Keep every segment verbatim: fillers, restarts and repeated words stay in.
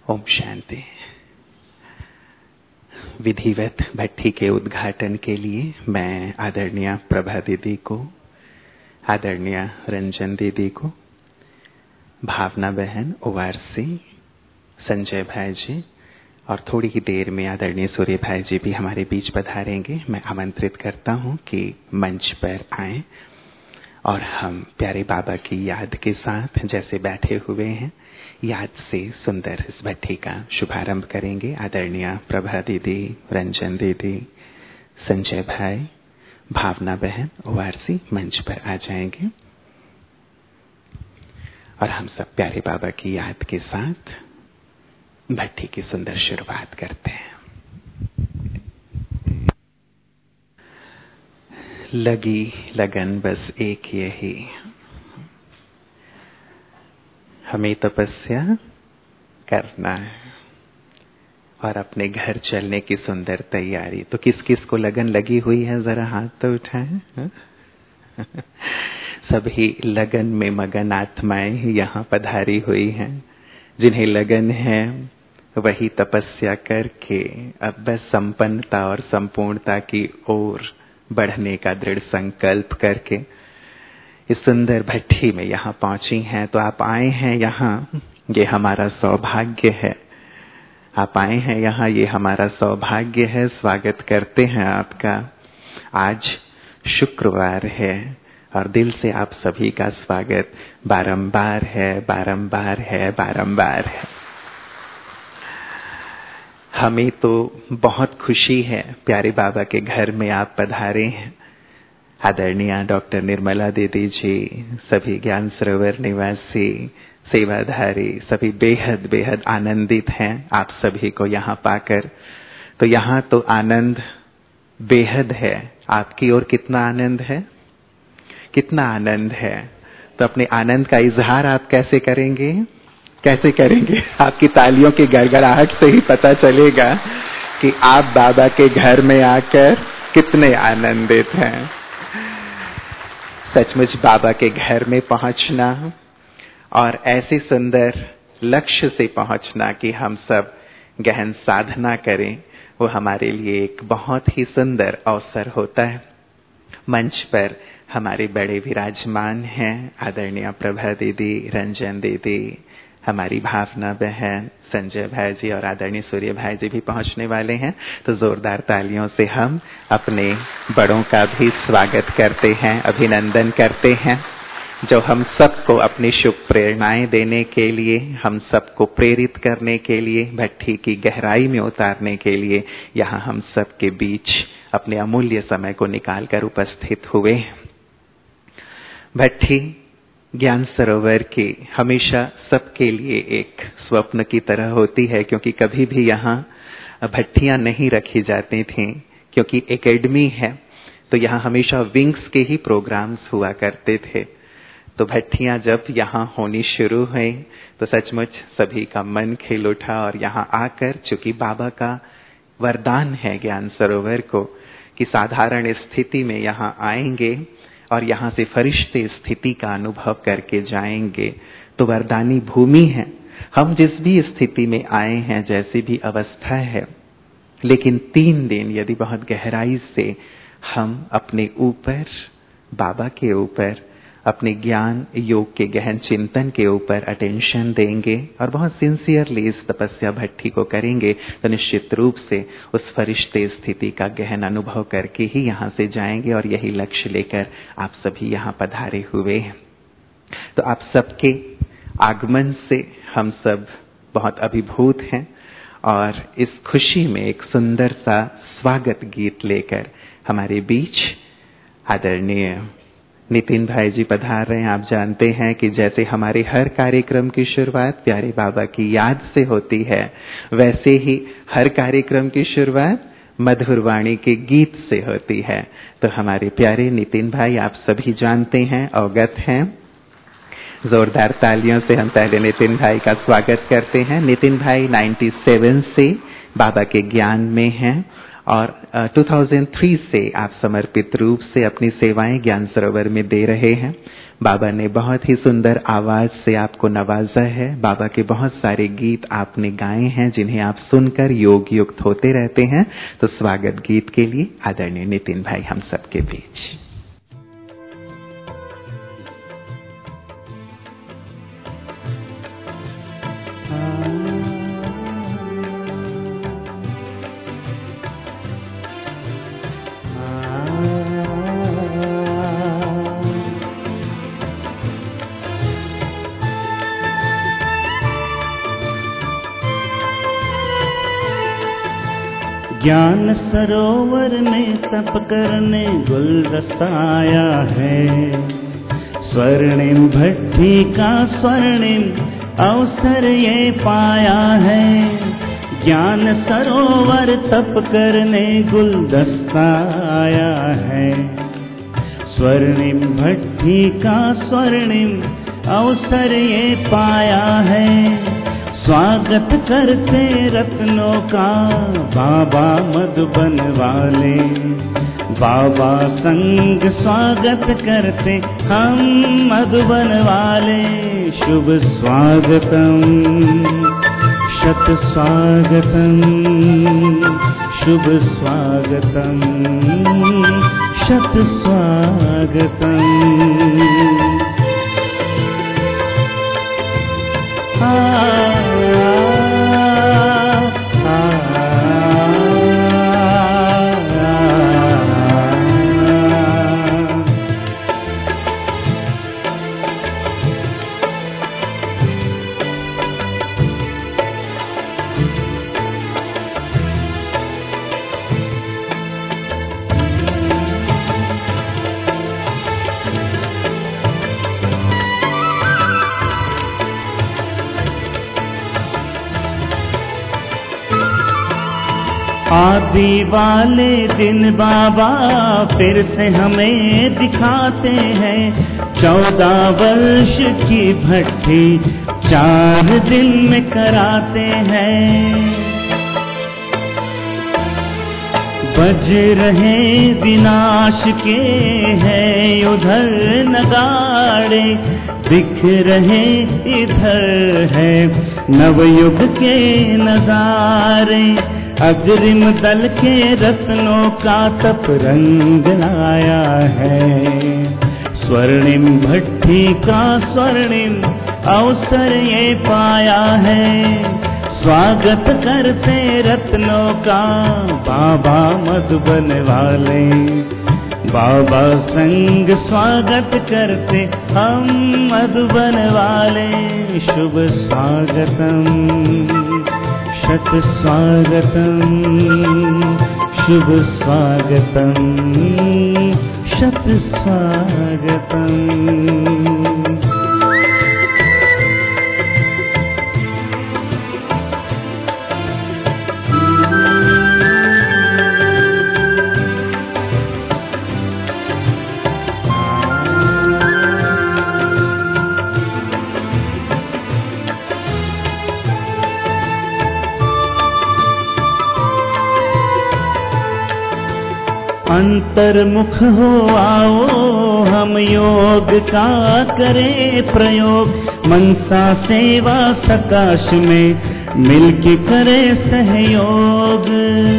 ओम शांति। विधिवत भट्ठी के उद्घाटन के लिए मैं आदरणीय प्रभा दीदी को, आदरणीय रंजन दीदी को, भावना बहन, ओआरसी, संजय भाई जी और थोड़ी ही देर में आदरणीय सूर्य भाई जी भी हमारे बीच पधारेंगे। मैं आमंत्रित करता हूं कि मंच पर आएं और हम प्यारे बाबा की याद के साथ जैसे बैठे हुए हैं, याद से सुंदर इस भट्ठी का शुभारंभ करेंगे। आदरणीय प्रभा दीदी, रंजन दीदी, संजय भाई, भावना बहन, ओआरसी मंच पर आ जाएंगे और हम सब प्यारे बाबा की याद के साथ भट्ठी की सुंदर शुरुआत करते हैं। लगी लगन बस एक यही, हमें तपस्या करना है और अपने घर चलने की सुंदर तैयारी। तो किस किस को लगन लगी हुई है, जरा हाथ तो उठाएं। सभी लगन में मगन आत्माएं यहाँ पधारी हुई हैं। जिन्हें लगन है वही तपस्या करके अब बस संपन्नता और संपूर्णता की ओर बढ़ने का दृढ़ संकल्प करके इस सुंदर भट्ठी में यहाँ पहुंची हैं। तो आप आए हैं यहाँ, ये हमारा सौभाग्य है। आप आए हैं यहाँ, ये हमारा सौभाग्य है। स्वागत करते हैं आपका। आज शुक्रवार है और दिल से आप सभी का स्वागत बारंबार है, बारंबार है, बारंबार है। हमें तो बहुत खुशी है प्यारे बाबा के घर में आप पधारे हैं। आदरणीय डॉक्टर निर्मला दीदी जी, सभी ज्ञान सरोवर निवासी, सेवाधारी, सभी बेहद बेहद आनंदित हैं आप सभी को यहाँ पाकर। तो यहाँ तो आनंद बेहद है। आपकी ओर कितना आनंद है, कितना आनंद है। तो अपने आनंद का इजहार आप कैसे करेंगे, कैसे करेंगे? आपकी तालियों की गड़गड़ाहट से ही पता चलेगा कि आप बाबा के घर में आकर कितने आनंदित हैं। सचमुच बाबा के घर में पहुंचना और ऐसे सुंदर लक्ष्य से पहुंचना कि हम सब गहन साधना करें, वो हमारे लिए एक बहुत ही सुंदर अवसर होता है। मंच पर हमारे बड़े विराजमान हैं, आदरणीय प्रभा दीदी, रंजन दीदी, हमारी भावना बहन, संजय भाई जी और आदरणीय सूर्य भाई जी भी पहुंचने वाले हैं। तो जोरदार तालियों से हम अपने बड़ों का भी स्वागत करते हैं, अभिनंदन करते हैं, जो हम सबको अपनी शुभ प्रेरणाएं देने के लिए, हम सबको प्रेरित करने के लिए, भट्ठी की गहराई में उतारने के लिए यहाँ हम सबके बीच अपने अमूल्य समय को निकालकर उपस्थित हुए। भट्ठी ज्ञान सरोवर की हमेशा सबके लिए एक स्वप्न की तरह होती है, क्योंकि कभी भी यहाँ भट्टियां नहीं रखी जाती थीं, क्योंकि एकेडमी है तो यहाँ हमेशा विंग्स के ही प्रोग्राम्स हुआ करते थे। तो भट्टियां जब यहाँ होनी शुरू हुई तो सचमुच सभी का मन खिल उठा और यहाँ आकर, चूंकि बाबा का वरदान है ज्ञान सरोवर को कि साधारण स्थिति में यहाँ आएंगे और यहाँ से फरिश्ते स्थिति का अनुभव करके जाएंगे, तो वरदानी भूमि है। हम जिस भी स्थिति में आए हैं, जैसी भी अवस्था है, लेकिन तीन दिन यदि बहुत गहराई से हम अपने ऊपर, बाबा के ऊपर, अपने ज्ञान योग के गहन चिंतन के ऊपर अटेंशन देंगे और बहुत सिंसियरली इस तपस्या भट्ठी को करेंगे, तो निश्चित रूप से उस फरिश्ते स्थिति का गहन अनुभव करके ही यहाँ से जाएंगे। और यही लक्ष्य लेकर आप सभी यहाँ पधारे हुए हैं। तो आप सबके आगमन से हम सब बहुत अभिभूत हैं और इस खुशी में एक सुंदर सा स्वागत गीत लेकर हमारे बीच आदरणीय नितिन भाई जी पधार रहे हैं। आप जानते हैं कि जैसे हमारे हर कार्यक्रम की शुरुआत प्यारे बाबा की याद से होती है, वैसे ही हर कार्यक्रम की शुरुआत मधुर वाणी के गीत से होती है। तो हमारे प्यारे नितिन भाई, आप सभी जानते हैं, अवगत हैं। जोरदार तालियों से हम पहले नितिन भाई का स्वागत करते हैं। नितिन भाई सत्तानवे से बाबा के ज्ञान में हैं और दो हज़ार तीन से आप समर्पित रूप से अपनी सेवाएं ज्ञान सरोवर में दे रहे हैं। बाबा ने बहुत ही सुंदर आवाज से आपको नवाजा है। बाबा के बहुत सारे गीत आपने गाए हैं जिन्हें आप सुनकर योग युक्त होते रहते हैं। तो स्वागत गीत के लिए आदरणीय नितिन भाई हम सबके बीच। ज्ञान सरोवर में तप करने गुलदस्ता आया है। स्वर्णिम भट्टी का स्वर्णिम अवसर ये पाया है। ज्ञान सरोवर तप करने गुलदस्ता आया है। स्वर्णिम भट्टी का स्वर्णिम अवसर ये पाया है। स्वागत करते रत्नों का बाबा मधुबन वाले। बाबा संग स्वागत करते हम मधुबन वाले। शुभ स्वागतम शत स्वागतम शुभ स्वागतम शत स्वागतम। आ आदि वाले दिन बाबा फिर से हमें दिखाते हैं। चौदह वर्ष की भट्टी चार दिन में कराते हैं। बज रहे विनाश के हैं उधर नगाड़े। दिख रहे इधर है नवयुग के नजारे। अग्रिम दल के रत्नों का तप रंग लाया है। स्वर्णिम भट्टी का स्वर्णिम अवसर ये पाया है। स्वागत करते रत्नों का बाबा मधुबन वाले। बाबा संग स्वागत करते हम मधुबन वाले। शुभ स्वागतम शत स्वागतम शुभ स्वागतम शत स्वागतम। अंतर्मुख हो आओ हम योग का करें प्रयोग। मनसा सेवा सकाश में मिलके करें सहयोग।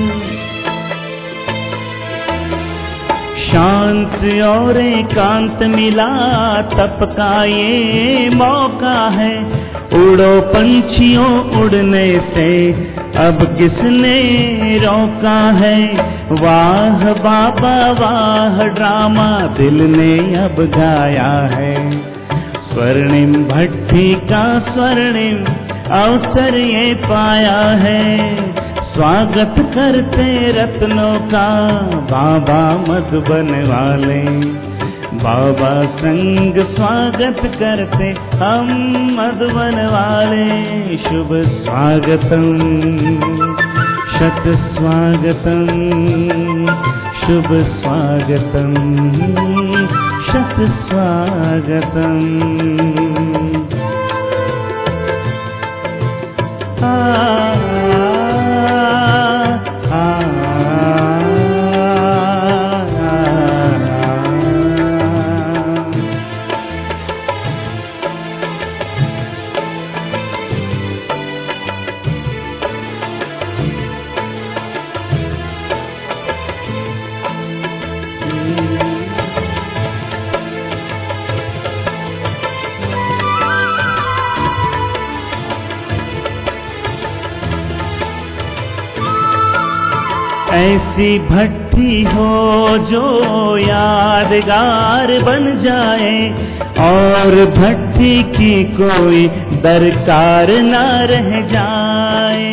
शांत और एकांत मिला तप का ये मौका है। उड़ो पंछियों उड़ने से अब किसने रोका है। वाह बाबा वाह ड्रामा दिल ने अब गाया है। स्वर्णिम भट्टी का स्वर्णिम अवसर ये पाया है। स्वागत करते रत्नों का बाबा मधुबन वाले। बाबा संग स्वागत करते हम मधुबन वाले। शुभ स्वागतम शत स्वागतम शुभ स्वागतम शत स्वागतम। आ ऐसी भट्ठी हो जो यादगार बन जाए और भट्ठी की कोई दरकार न रह जाए।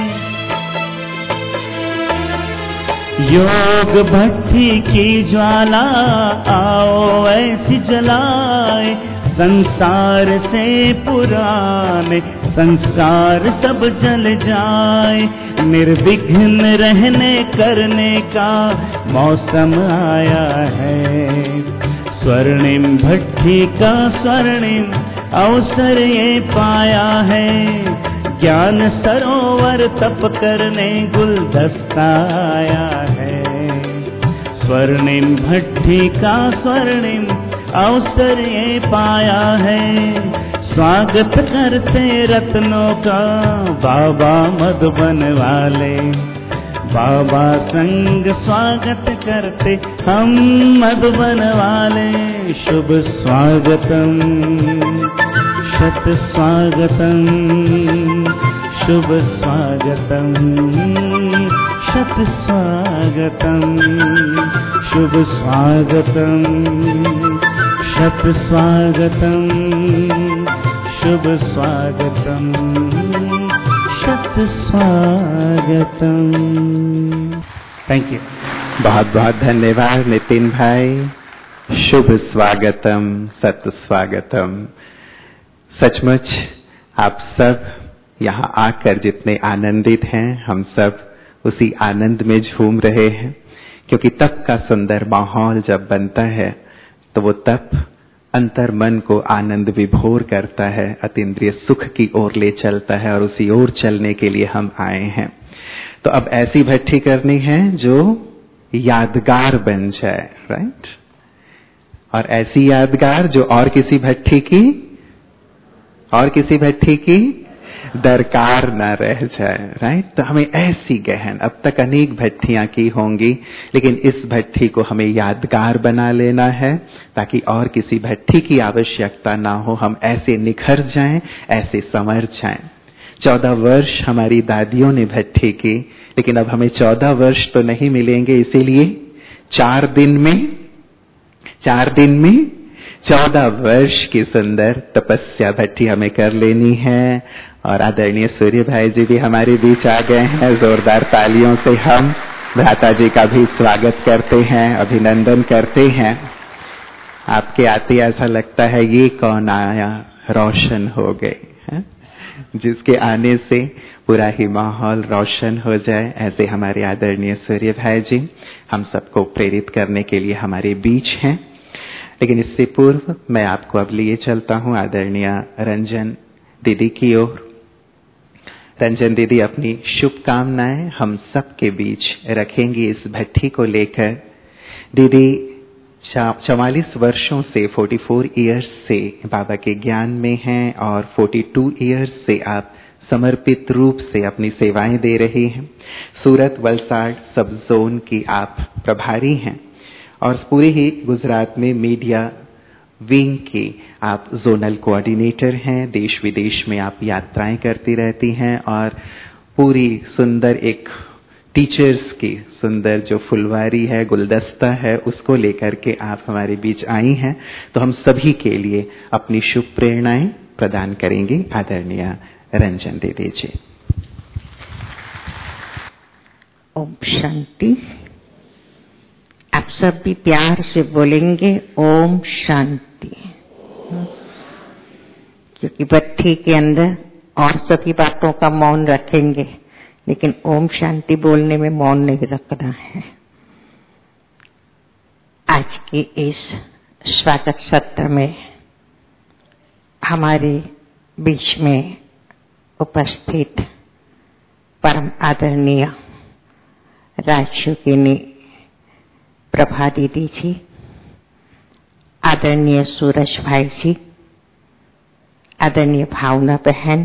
योग भट्ठी की ज्वाला आओ ऐसी जलाए, संसार से पुराने संस्कार सब जल जाए। निर्विघ्न रहने करने का मौसम आया है, स्वर्णिम भट्ठी का स्वर्णिम अवसर ये पाया है। ज्ञान सरोवर तप करने गुलदस्ता आया है, स्वर्णिम भट्ठी का स्वर्णिम अवसर ये पाया है। स्वागत करते रत्नों का बाबा मधुबन वाले, बाबा संग स्वागत करते हम मधुबन वाले। शुभ स्वागतम शत स्वागतम, शुभ स्वागतम शत स्वागतम, शुभ स्वागतम शत स्वागतम, शुभ स्वागतम शत स्वागतम। थैंक यू, बहुत बहुत धन्यवाद नितिन भाई। शुभ स्वागतम सत स्वागतम। सचमुच आप सब यहाँ आकर जितने आनंदित हैं, हम सब उसी आनंद में झूम रहे हैं, क्योंकि तप का सुंदर माहौल जब बनता है तो वो तप अंतर मन को आनंद विभोर करता है, अतीन्द्रिय सुख की ओर ले चलता है, और उसी ओर चलने के लिए हम आए हैं। तो अब ऐसी भट्ठी करनी है जो यादगार बन जाए, राइट? और ऐसी यादगार जो और किसी भट्ठी की और किसी भट्ठी की दरकार न रह जाए, राइट? तो हमें ऐसी गहन, अब तक अनेक भट्टियां की होंगी, लेकिन इस भट्ठी को हमें यादगार बना लेना है, ताकि और किसी भट्ठी की आवश्यकता ना हो। हम ऐसे निखर जाएं, ऐसे संवर जाएं। चौदह वर्ष हमारी दादियों ने भट्ठी की, लेकिन अब हमें चौदह वर्ष तो नहीं मिलेंगे, इसीलिए चार दिन में चार दिन में चौदह वर्ष की सुंदर तपस्या भट्ठी हमें कर लेनी है। और आदरणीय सूर्य भाई जी भी हमारे बीच आ गए हैं। जोरदार तालियों से हम भ्राता जी का भी स्वागत करते हैं, अभिनंदन करते हैं। आपके आते ऐसा लगता है ये कौन आया, रोशन हो गए हैं, जिसके आने से पूरा ही माहौल रोशन हो जाए, ऐसे हमारे आदरणीय सूर्य भाई जी हम सबको प्रेरित करने के लिए हमारे बीच हैं। लेकिन इससे पूर्व मैं आपको अब लिए चलता हूँ आदरणीय रंजन दीदी की ओर। रंजन दीदी अपनी शुभकामनाएं हम सब के बीच रखेंगी इस भट्ठी को लेकर। दीदी चवालीस वर्षों से, चौवालीस इयर्स से बाबा के ज्ञान में हैं, और बयालीस इयर्स से आप समर्पित रूप से अपनी सेवाएं दे रही हैं। सूरत वलसाड सब जोन की आप प्रभारी हैं, और पूरे ही गुजरात में मीडिया विंग की आप जोनल कोऑर्डिनेटर हैं। देश विदेश में आप यात्राएं करती रहती हैं, और पूरी सुंदर एक टीचर्स की सुंदर जो फुलवारी है, गुलदस्ता है, उसको लेकर के आप हमारे बीच आई हैं। तो हम सभी के लिए अपनी शुभ प्रेरणाएं प्रदान करेंगे आदरणीय रंजन दीदी जी। ओम शांति। आप सब भी प्यार से बोलेंगे ओम शांति, क्योंकि भट्ठी के अंदर और सभी बातों का मौन रखेंगे, लेकिन ओम शांति बोलने में मौन नहीं रखना है। आज के इस स्वागत सत्र में हमारे बीच में उपस्थित परम आदरणीय राजयोगिनी प्रभा दीदी जी, आदरणीय सूरज भाई जी, आदरणीय भावना बहन,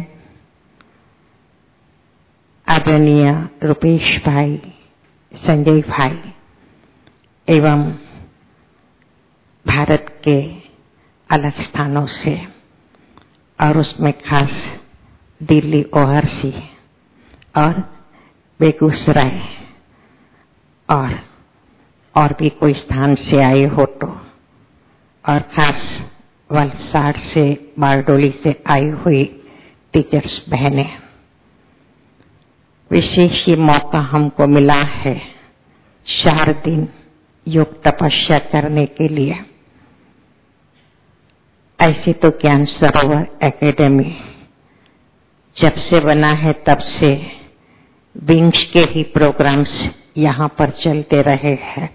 आदरणीय रुपेश भाई, संजय भाई, एवं भारत के अलग स्थानों से, और उसमें खास दिल्ली ओआरसी और बेगूसराय और और भी कोई स्थान से आए हो तो, और खास वलसाड़ से, बारडोली से आई हुई टीचर्स बहनें, विशेष ये मौका हमको मिला है चार दिन योग तपस्या करने के लिए। ऐसे तो ज्ञान सरोवर एकेडमी जब से बना है तब से विंग्स के ही प्रोग्राम्स यहाँ पर चलते रहे हैं।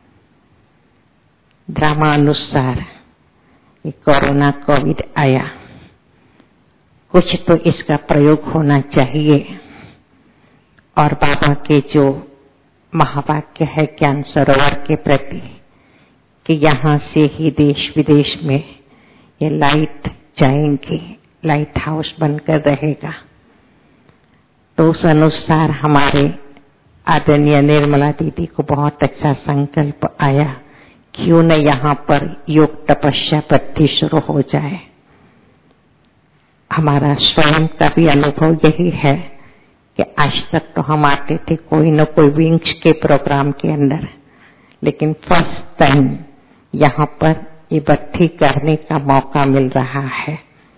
ड्रामा अनुसार ये कोरोना कोविड आया, कुछ तो इसका प्रयोग होना चाहिए। और बाबा के जो महावाक्य है ज्ञान सरोवर के प्रति कि यहाँ से ही देश विदेश में ये लाइट जाएंगी, लाइट हाउस बनकर रहेगा, तो उस अनुसार हमारे आदरणीय निर्मला दीदी को बहुत अच्छा संकल्प आया, क्यों न यहाँ पर योग तपस्या पद्धति शुरू हो जाए। हमारा स्वयं का भी अनुभव यही है कि आज तक तो हम आते थे कोई न कोई विंग्स के प्रोग्राम के अंदर, लेकिन फर्स्ट टाइम यहाँ पर ये भक्ति करने का मौका मिल रहा है।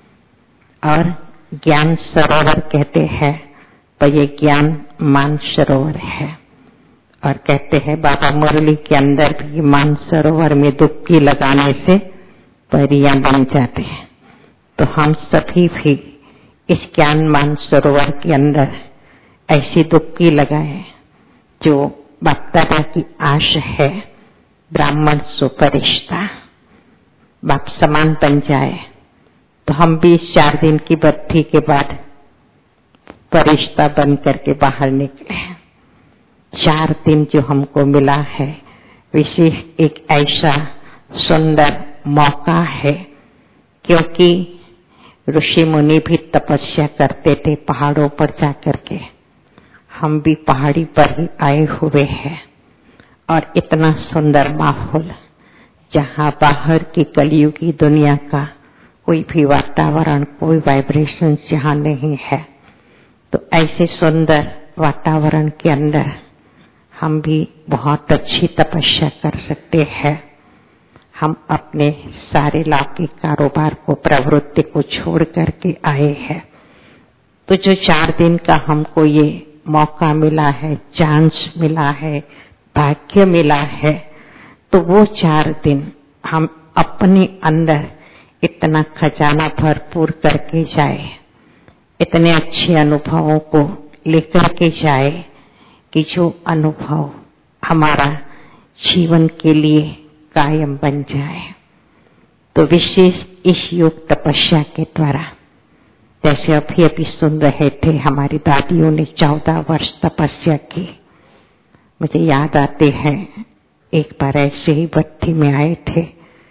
और ज्ञान सरोवर कहते हैं पर ये ज्ञान मान सरोवर है। और कहते हैं बाबा मुरली के अंदर भी मान सरोवर में डुबकी लगाने से परियां बन जाते हैं। तो हम सभी भी इस ज्ञान मान सरोवर के अंदर ऐसी डुबकी लगाए जो बाप-दादा की आश है, ब्राह्मण सुपरिश्ता बाप समान बन जाए। तो हम भी इस चार दिन की बत्ती के बाद परिश्ता बन करके बाहर निकले। चार दिन जो हमको मिला है विशेष एक ऐसा सुंदर मौका है, क्योंकि ऋषि मुनि भी तपस्या करते थे पहाड़ों पर जाकर के, हम भी पहाड़ी पर ही आए हुए हैं। और इतना सुंदर माहौल जहाँ बाहर की कलयुगी दुनिया का कोई भी वातावरण, कोई वाइब्रेशन जहाँ नहीं है, तो ऐसे सुंदर वातावरण के अंदर हम भी बहुत अच्छी तपस्या कर सकते हैं। हम अपने सारे लौकिक कारोबार को, प्रवृत्ति को छोड़ करके आए हैं। तो जो चार दिन का हमको ये मौका मिला है, चांस मिला है, भाग्य मिला है, तो वो चार दिन हम अपने अंदर इतना खजाना भरपूर करके जाए, इतने अच्छे अनुभवों को लेकर के जाए कि जो अनुभव हमारा जीवन के लिए कायम बन जाए। तो विशेष इस योग तपस्या के द्वारा, जैसे अभी अभी सुन रहे थे हमारी दादियों ने चौदह वर्ष तपस्या की। मुझे याद आते हैं एक बार ऐसे ही भट्टी में आए थे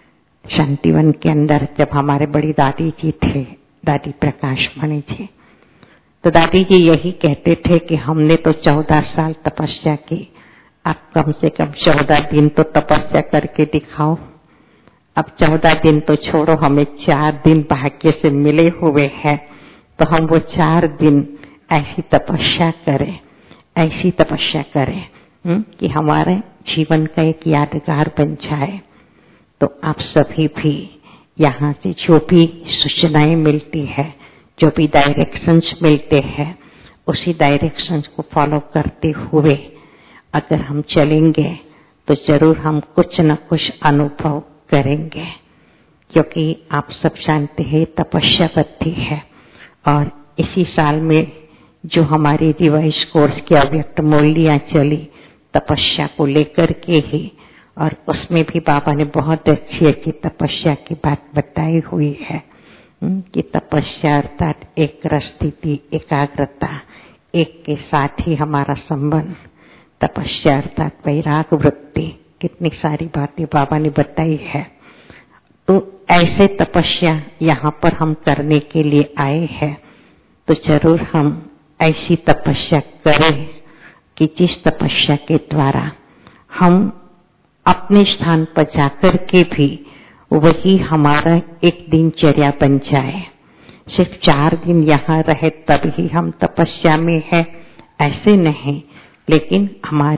शांतिवन के अंदर, जब हमारे बड़ी दादी जी थे, दादी प्रकाश मणि जी। तो दादी जी यही कहते थे कि हमने तो चौदह साल तपस्या की, आप कम से कम चौदह दिन तो तपस्या करके दिखाओ। अब चौदह दिन तो छोड़ो, हमें चार दिन भाग्य से मिले हुए हैं, तो हम वो चार दिन ऐसी तपस्या करें, ऐसी तपस्या करें हुँ? कि हमारे जीवन का एक यादगार बन जाए। तो आप सभी भी यहाँ से जो भी सूचनाएं मिलती है, जो भी डायरेक्शंस मिलते हैं, उसी डायरेक्शंस को फॉलो करते हुए अगर हम चलेंगे तो जरूर हम कुछ न कुछ अनुभव करेंगे। क्योंकि आप सब जानते हैं तपस्या पद्धति है, और इसी साल में जो हमारी रिवाइज कोर्स की अव्यक्त मूल्यां चली तपस्या को लेकर के ही, और उसमें भी बाबा ने बहुत अच्छी अच्छी तपस्या की बात बताई हुई है कि तपस्या अर्थात एक स्थिति, एकाग्रता, एक के साथ ही हमारा संबंध, तपस्या अर्थात वैराग वृत्ति, कितनी सारी बातें बाबा ने बताई है। तो ऐसे तपस्या यहाँ पर हम करने के लिए आए हैं, तो जरूर हम ऐसी तपस्या करें कि जिस तपस्या के द्वारा हम अपने स्थान पर जाकर के भी वही हमारा एक दिनचर्या बन जाए। सिर्फ चार दिन यहाँ रहे तब ही हम तपस्या में है, ऐसे नहीं, लेकिन हमारी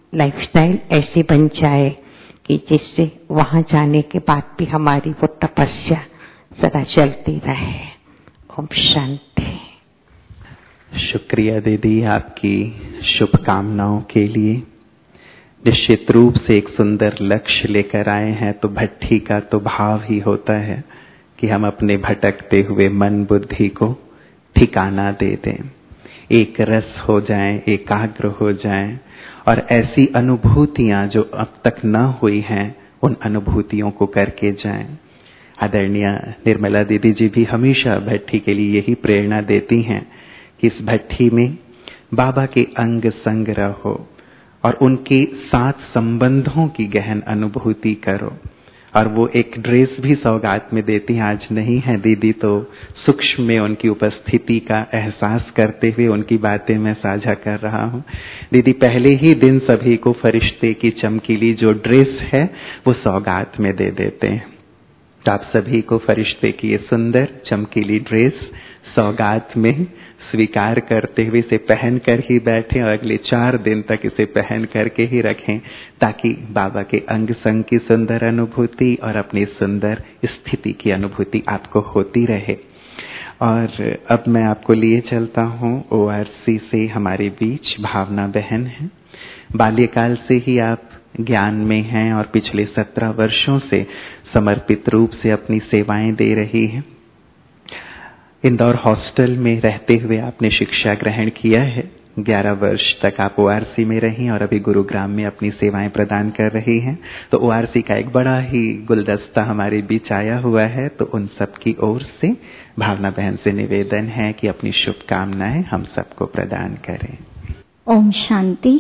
लाइफस्टाइल ऐसी बन जाए कि जिससे वहां जाने के बाद भी हमारी वो तपस्या सदा चलती रहे। ओम शांति। शुक्रिया दीदी आपकी शुभकामनाओं के लिए। निश्चित रूप से एक सुंदर लक्ष्य लेकर आए हैं, तो भट्ठी का तो भाव ही होता है कि हम अपने भटकते हुए मन बुद्धि को ठिकाना दे दें, एक रस हो जाएं, एकाग्र हो जाएं, और ऐसी अनुभूतियां जो अब तक न हुई हैं उन अनुभूतियों को करके जाएं। आदरणीय निर्मला दीदी जी भी हमेशा भट्ठी के लिए यही प्रेरणा देती हैं कि इस भट्ठी में बाबा के अंग संग रहो और उनके साथ संबंधों की गहन अनुभूति करो। और वो एक ड्रेस भी सौगात में देती हैं। आज नहीं है दीदी, तो सूक्ष्म में उनकी उपस्थिति का एहसास करते हुए उनकी बातें मैं साझा कर रहा हूँ। दीदी पहले ही दिन सभी को फरिश्ते की चमकीली जो ड्रेस है वो सौगात में दे देते हैं। तो आप सभी को फरिश्ते की ये सुंदर चमकीली ड्रेस सौगात में स्वीकार करते हुए इसे पहन कर ही बैठें और अगले चार दिन तक इसे पहन करके ही रखें, ताकि बाबा के अंग संग की सुंदर अनुभूति और अपनी सुंदर स्थिति की अनुभूति आपको होती रहे। और अब मैं आपको लिए चलता हूँ ओआरसी से। हमारे बीच भावना बहन है। बाल्यकाल से ही आप ज्ञान में हैं और पिछले सत्रह वर्षों से समर्पित रूप से अपनी सेवाएं दे रही हैं। इंदौर हॉस्टल में रहते हुए आपने शिक्षा ग्रहण किया है। ग्यारह वर्ष तक आप ओआरसी में रही और अभी गुरुग्राम में अपनी सेवाएं प्रदान कर रही हैं। तो ओआरसी का एक बड़ा ही गुलदस्ता हमारे बीच आया हुआ है, तो उन सब की ओर से भावना बहन से निवेदन है कि अपनी शुभकामनाएं हम सबको प्रदान करें। ओम शांति।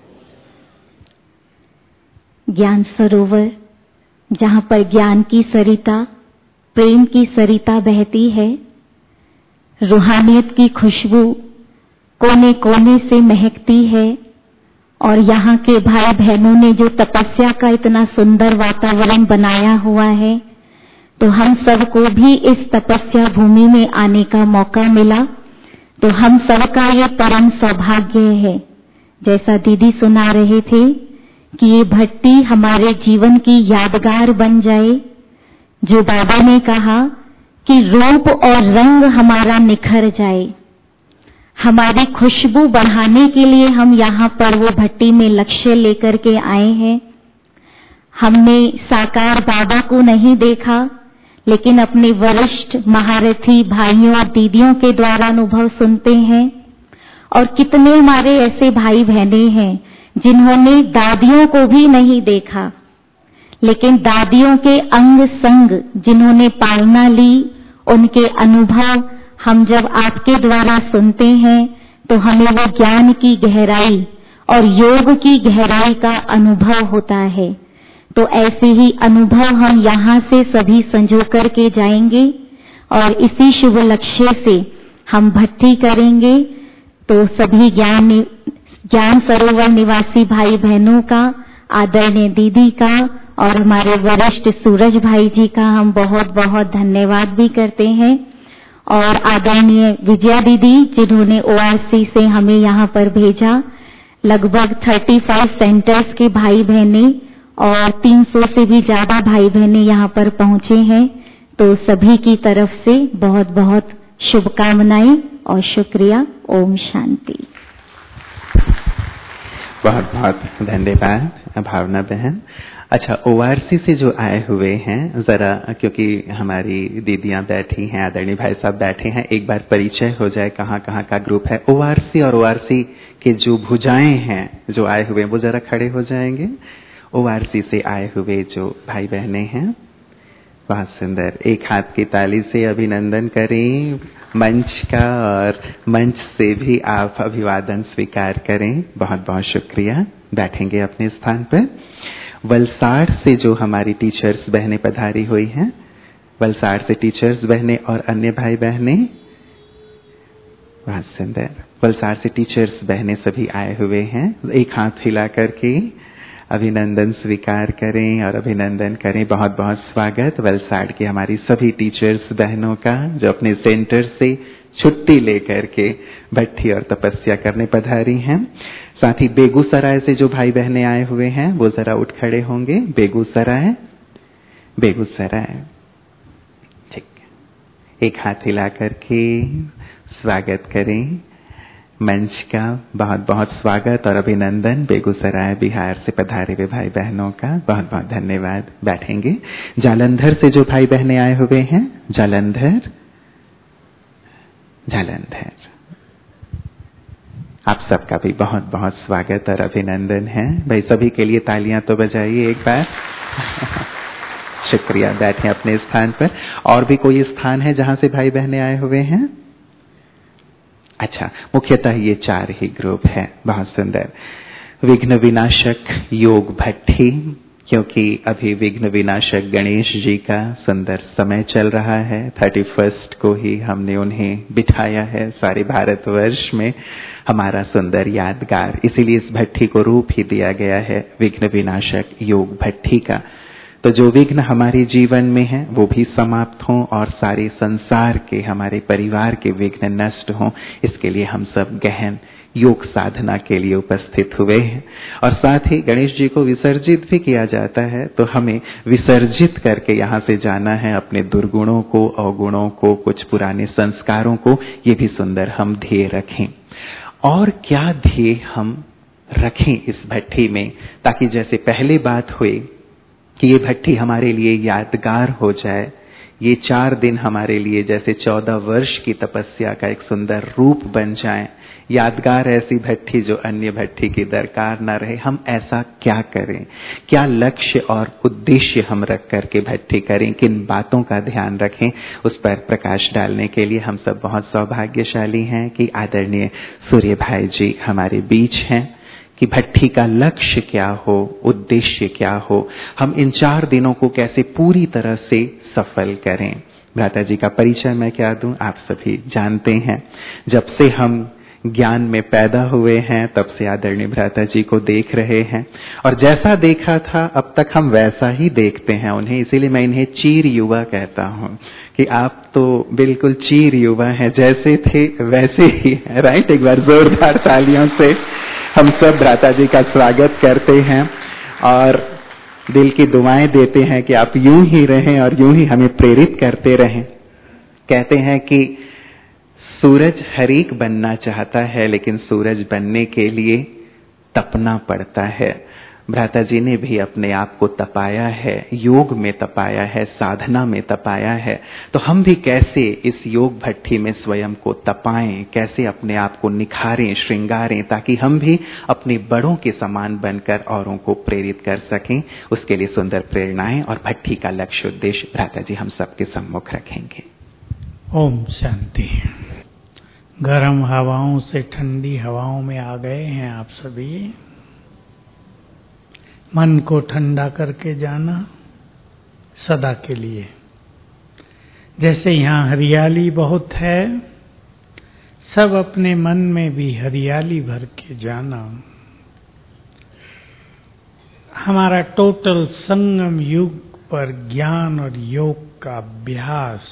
ज्ञान सरोवर, जहाँ पर ज्ञान की सरिता, प्रेम की सरिता बहती है, रूहानियत की खुशबू कोने कोने से महकती है, और यहाँ के भाई बहनों ने जो तपस्या का इतना सुंदर वातावरण बनाया हुआ है, तो हम सबको भी इस तपस्या भूमि में आने का मौका मिला। तो हम सबका ये परम सौभाग्य है। जैसा दीदी सुना रहे थे कि ये भट्टी हमारे जीवन की यादगार बन जाए। जो बाबा ने कहा कि रूप और रंग हमारा निखर जाए, हमारी खुशबू बढ़ाने के लिए हम यहाँ पर वो भट्टी में लक्ष्य लेकर के आए हैं। हमने साकार बाबा को नहीं देखा, लेकिन अपने वरिष्ठ महारथी भाइयों और दीदियों के द्वारा अनुभव सुनते हैं। और कितने हमारे ऐसे भाई बहने हैं जिन्होंने दादियों को भी नहीं देखा, लेकिन दादियों के अंग संग जिन्होंने पालना ली, उनके अनुभव हम जब आपके द्वारा सुनते हैं तो हमें वो ज्ञान की गहराई और योग की गहराई का अनुभव होता है। तो ऐसे ही अनुभव हम यहाँ से सभी संजो करके जाएंगे और इसी शुभ लक्ष्य से हम भट्टी करेंगे। तो सभी ज्ञान ज्ञान सरोवर निवासी भाई बहनों का, आदरणीय दीदी का और हमारे वरिष्ठ सूरज भाई जी का हम बहुत बहुत धन्यवाद भी करते हैं। और आदरणीय विजया दीदी जिन्होंने ओआरसी से हमें यहाँ पर भेजा, लगभग पैंतीस सेंटर्स के भाई बहने और तीन सौ से भी ज्यादा भाई बहने यहाँ पर पहुँचे हैं। तो सभी की तरफ से बहुत बहुत शुभकामनाएं और शुक्रिया। ओम शांति। बहुत बहुत धन्यवाद भावना बहन। अच्छा, ओआरसी से जो आए हुए हैं, जरा क्योंकि हमारी दीदियां बैठी हैं, आदरणीय भाई साहब बैठे हैं, एक बार परिचय हो जाए कहाँ कहाँ का ग्रुप है। ओआरसी और ओआरसी के जो भुजाएं हैं जो आए हुए हैं वो जरा खड़े हो जाएंगे। ओआरसी से आए हुए जो भाई बहने हैं, बहुत सुंदर, एक हाथ की ताली से अभिनंदन करें मंच का, और मंच से भी आप अभिवादन स्वीकार करें। बहुत बहुत शुक्रिया। बैठेंगे अपने स्थान पर। वलसाड़ से जो हमारी टीचर्स बहनें पधारी हुई हैं, वलसाड़ से टीचर्स बहनें और अन्य भाई बहनें, बहुत सुंदर, वलसाड़ से टीचर्स बहनें सभी आए हुए हैं। एक हाथ हिला करके अभिनंदन स्वीकार करें और अभिनंदन करें। बहुत बहुत स्वागत वलसाड़ की हमारी सभी टीचर्स बहनों का जो अपने सेंटर से छुट्टी लेकर के भट्ठी और तपस्या करने पधारी हैं। साथ ही बेगूसराय से जो भाई बहनें आए हुए हैं वो जरा उठ खड़े होंगे। बेगूसराय, बेगूसराय, ठीक, एक हाथ हिला करके स्वागत करें। मंच का बहुत बहुत स्वागत और अभिनंदन। बेगूसराय बिहार से पधारे हुए भाई बहनों का बहुत बहुत धन्यवाद। बैठेंगे। जालंधर से जो भाई बहनें आए हुए हैं, जालंधर, जालंधर, आप सबका भी बहुत बहुत स्वागत और अभिनंदन है। भाई सभी के लिए तालियां तो बजाइए एक बार। शुक्रिया। बैठे अपने स्थान पर। और भी कोई स्थान है जहां से भाई बहनें आए हुए हैं? अच्छा, मुख्यतः ये चार ही ग्रुप है। बहुत सुंदर। विघ्न विनाशक योग भट्ठी, क्योंकि अभी विघ्न विनाशक गणेश जी का सुंदर समय चल रहा है। थर्टी फर्स्ट को ही हमने उन्हें बिठाया है सारे भारतवर्ष में, हमारा सुंदर यादगार। इसीलिए इस भट्ठी को रूप ही दिया गया है विघ्न विनाशक योग भट्ठी का। तो जो विघ्न हमारे जीवन में है वो भी समाप्त हों और सारे संसार के, हमारे परिवार के विघ्न नष्ट हों, इसके लिए हम सब गहन योग साधना के लिए उपस्थित हुए हैं। और साथ ही गणेश जी को विसर्जित भी किया जाता है, तो हमें विसर्जित करके यहाँ से जाना है अपने दुर्गुणों को, अवगुणों को, कुछ पुराने संस्कारों को। ये भी सुंदर हम ध्येय रखें। और क्या ध्येय हम रखें इस भट्ठी में, ताकि जैसे पहले बात हुई कि ये भट्ठी हमारे लिए यादगार हो जाए। ये चार दिन हमारे लिए जैसे चौदह वर्ष की तपस्या का एक सुंदर रूप बन जाए। यादगार ऐसी भट्ठी जो अन्य भट्ठी की दरकार न रहे। हम ऐसा क्या करें, क्या लक्ष्य और उद्देश्य हम रख करके भट्ठी करें, किन बातों का ध्यान रखें, उस पर प्रकाश डालने के लिए हम सब बहुत सौभाग्यशाली हैं कि आदरणीय सूर्य भाई जी हमारे बीच हैं। कि भट्ठी का लक्ष्य क्या हो, उद्देश्य क्या हो, हम इन चार दिनों को कैसे पूरी तरह से सफल करें। भ्राता जी का परिचय मैं क्या दूं, आप सभी जानते हैं। जब से हम ज्ञान में पैदा हुए हैं तब से आदरणीय भ्राता जी को देख रहे हैं, और जैसा देखा था अब तक हम वैसा ही देखते हैं उन्हें। इसीलिए मैं इन्हें चीर युवा कहता हूँ कि आप तो बिल्कुल चीर युवा हैं, जैसे थे वैसे ही हैं। राइट, एक बार जोरदार तालियों से हम सब भ्राता जी का स्वागत करते हैं और दिल की दुआएं देते हैं कि आप यूं ही रहें और यूं ही हमें प्रेरित करते रहें। कहते हैं कि सूरज हरीक बनना चाहता है, लेकिन सूरज बनने के लिए तपना पड़ता है। भ्राता जी ने भी अपने आप को तपाया है, योग में तपाया है, साधना में तपाया है। तो हम भी कैसे इस योग भट्ठी में स्वयं को तपाएं, कैसे अपने आप को निखारें, श्रृंगारें, ताकि हम भी अपने बड़ों के समान बनकर औरों को प्रेरित कर सकें। उसके लिए सुंदर प्रेरणाएं और भट्ठी का लक्ष्य उद्देश्य भ्राता जी हम सबके सम्मुख रखेंगे। ओम शांति। गर्म हवाओं से ठंडी हवाओं में आ गए हैं आप सभी। मन को ठंडा करके जाना सदा के लिए। जैसे यहाँ हरियाली बहुत है, सब अपने मन में भी हरियाली भर के जाना। हमारा टोटल संगम युग पर ज्ञान और योग का अभ्यास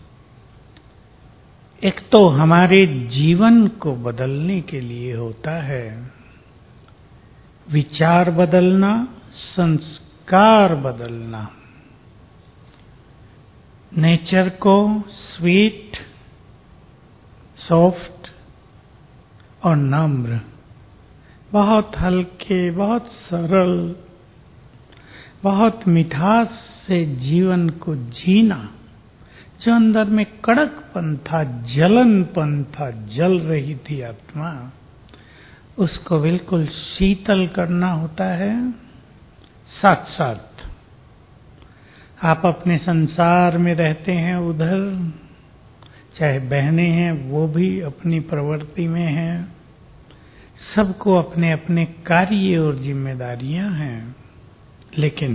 एक तो हमारे जीवन को बदलने के लिए होता है। विचार बदलना, संस्कार बदलना, नेचर को स्वीट, सॉफ्ट और नम्र, बहुत हल्के, बहुत सरल, बहुत मिठास से जीवन को जीना। जो अंदर में कड़कपन था, जलनपन था, जल रही थी आत्मा, उसको बिल्कुल शीतल करना होता है। साथ साथ आप अपने संसार में रहते हैं, उधर चाहे बहनें हैं वो भी अपनी प्रवृत्ति में हैं, सबको अपने अपने कार्य और जिम्मेदारियां हैं। लेकिन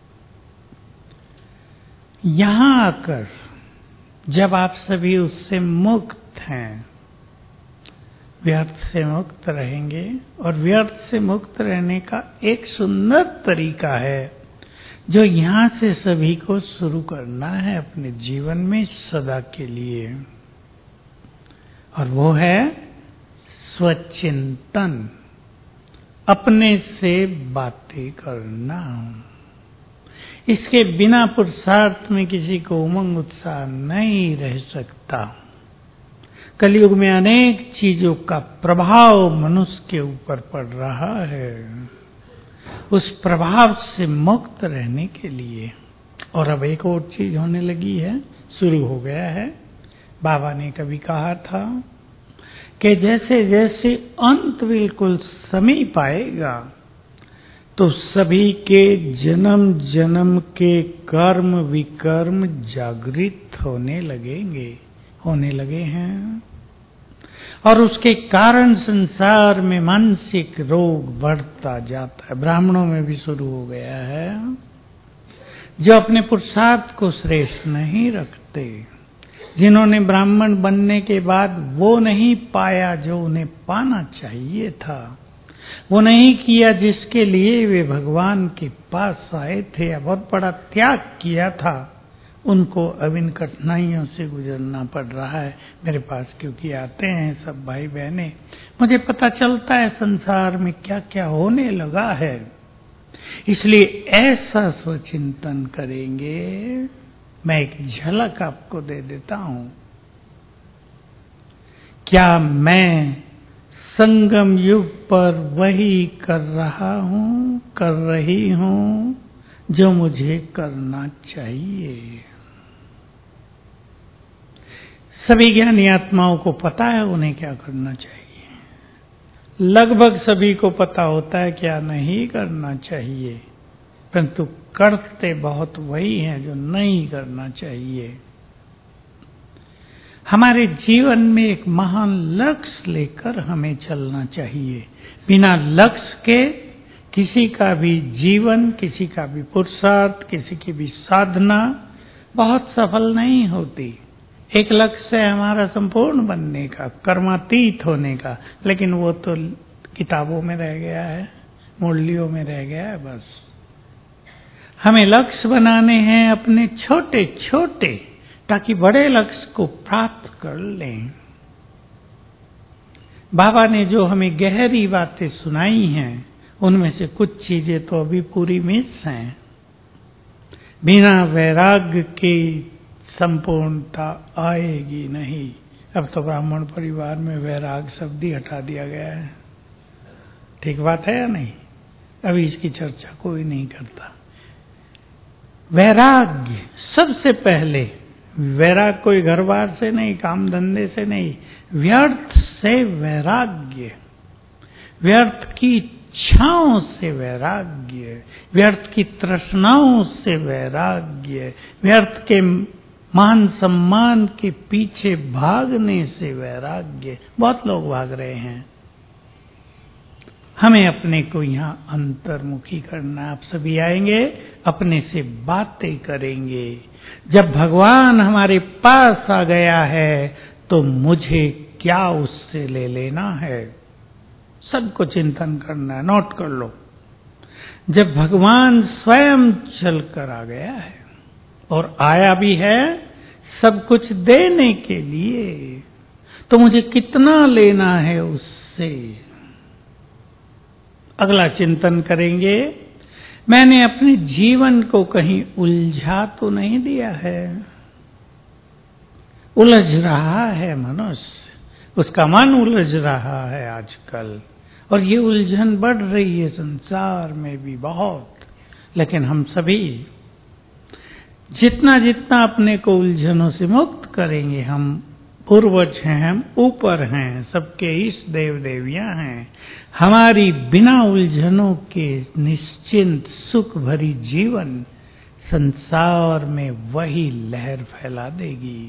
यहां आकर जब आप सभी उससे मुक्त हैं, व्यर्थ से मुक्त रहेंगे, और व्यर्थ से मुक्त रहने का एक सुंदर तरीका है जो यहाँ से सभी को शुरू करना है अपने जीवन में सदा के लिए। और वो है स्वचिंतन, अपने से बातें करना। इसके बिना पुरुषार्थ में किसी को उमंग उत्साह नहीं रह सकता। कलयुग में अनेक चीजों का प्रभाव मनुष्य के ऊपर पड़ रहा है। उस प्रभाव से मुक्त रहने के लिए, और अब एक और चीज होने लगी है, शुरू हो गया है। बाबा ने कभी कहा था कि जैसे जैसे अंत बिल्कुल समीप आएगा तो सभी के जन्म जन्म के कर्म विकर्म जागृत होने लगेंगे, होने लगे हैं, और उसके कारण संसार में मानसिक रोग बढ़ता जाता है। ब्राह्मणों में भी शुरू हो गया है, जो अपने पुरुषार्थ को श्रेष्ठ नहीं रखते, जिन्होंने ब्राह्मण बनने के बाद वो नहीं पाया जो उन्हें पाना चाहिए था, वो नहीं किया जिसके लिए वे भगवान के पास आए थे, बहुत बड़ा त्याग किया था, उनको अब इन कठिनाइयों से गुजरना पड़ रहा है। मेरे पास क्योंकि आते हैं सब भाई बहनें, मुझे पता चलता है संसार में क्या क्या होने लगा है। इसलिए ऐसा स्वचिंतन करेंगे। मैं एक झलक आपको दे देता हूं। क्या मैं संगम युग पर वही कर रहा हूं, कर रही हूं जो मुझे करना चाहिए? सभी ज्ञानी आत्माओं को पता है उन्हें क्या करना चाहिए। लगभग सभी को पता होता है क्या नहीं करना चाहिए, परंतु करते बहुत वही हैं जो नहीं करना चाहिए। हमारे जीवन में एक महान लक्ष्य लेकर हमें चलना चाहिए। बिना लक्ष्य के किसी का भी जीवन, किसी का भी पुरुषार्थ, किसी की भी साधना बहुत सफल नहीं होती। एक लक्ष्य है हमारा संपूर्ण बनने का, कर्मातीत होने का, लेकिन वो तो किताबों में रह गया है, मुरलियों में रह गया है बस। हमें लक्ष्य बनाने हैं अपने छोटे छोटे, ताकि बड़े लक्ष्य को प्राप्त कर लें। बाबा ने जो हमें गहरी बातें सुनाई हैं, उनमें से कुछ चीजें तो अभी पूरी मिस हैं। बिना वैराग्य की संपूर्णता आएगी नहीं। अब तो ब्राह्मण परिवार में वैराग शब्द ही हटा दिया गया है। ठीक बात है या नहीं? अभी इसकी चर्चा कोई नहीं करता। वैराग्य सबसे पहले, वैराग कोई घर बार से नहीं, काम धंधे से नहीं, व्यर्थ से वैराग्य, व्यर्थ की इच्छाओं से वैराग्य, व्यर्थ की तृष्णाओं से वैराग्य, व्यर्थ के मान सम्मान के पीछे भागने से वैराग्य। बहुत लोग भाग रहे हैं। हमें अपने को यहाँ अंतर्मुखी करना। आप सभी आएंगे, अपने से बातें करेंगे। जब भगवान हमारे पास आ गया है तो मुझे क्या उससे ले लेना है, सबको चिंतन करना है। नोट कर लो, जब भगवान स्वयं चलकर आ गया है और आया भी है सब कुछ देने के लिए, तो मुझे कितना लेना है उससे। अगला चिंतन करेंगे, मैंने अपने जीवन को कहीं उलझा तो नहीं दिया है। उलझ रहा है मनुष्य, उसका मन उलझ रहा है आजकल, और ये उलझन बढ़ रही है संसार में भी बहुत। लेकिन हम सभी जितना जितना अपने को उलझनों से मुक्त करेंगे, हम पूर्वज हैं, हम ऊपर हैं, सबके इष्ट देव देवियां हैं, हमारी बिना उलझनों के निश्चिंत सुख भरी जीवन संसार में वही लहर फैला देगी।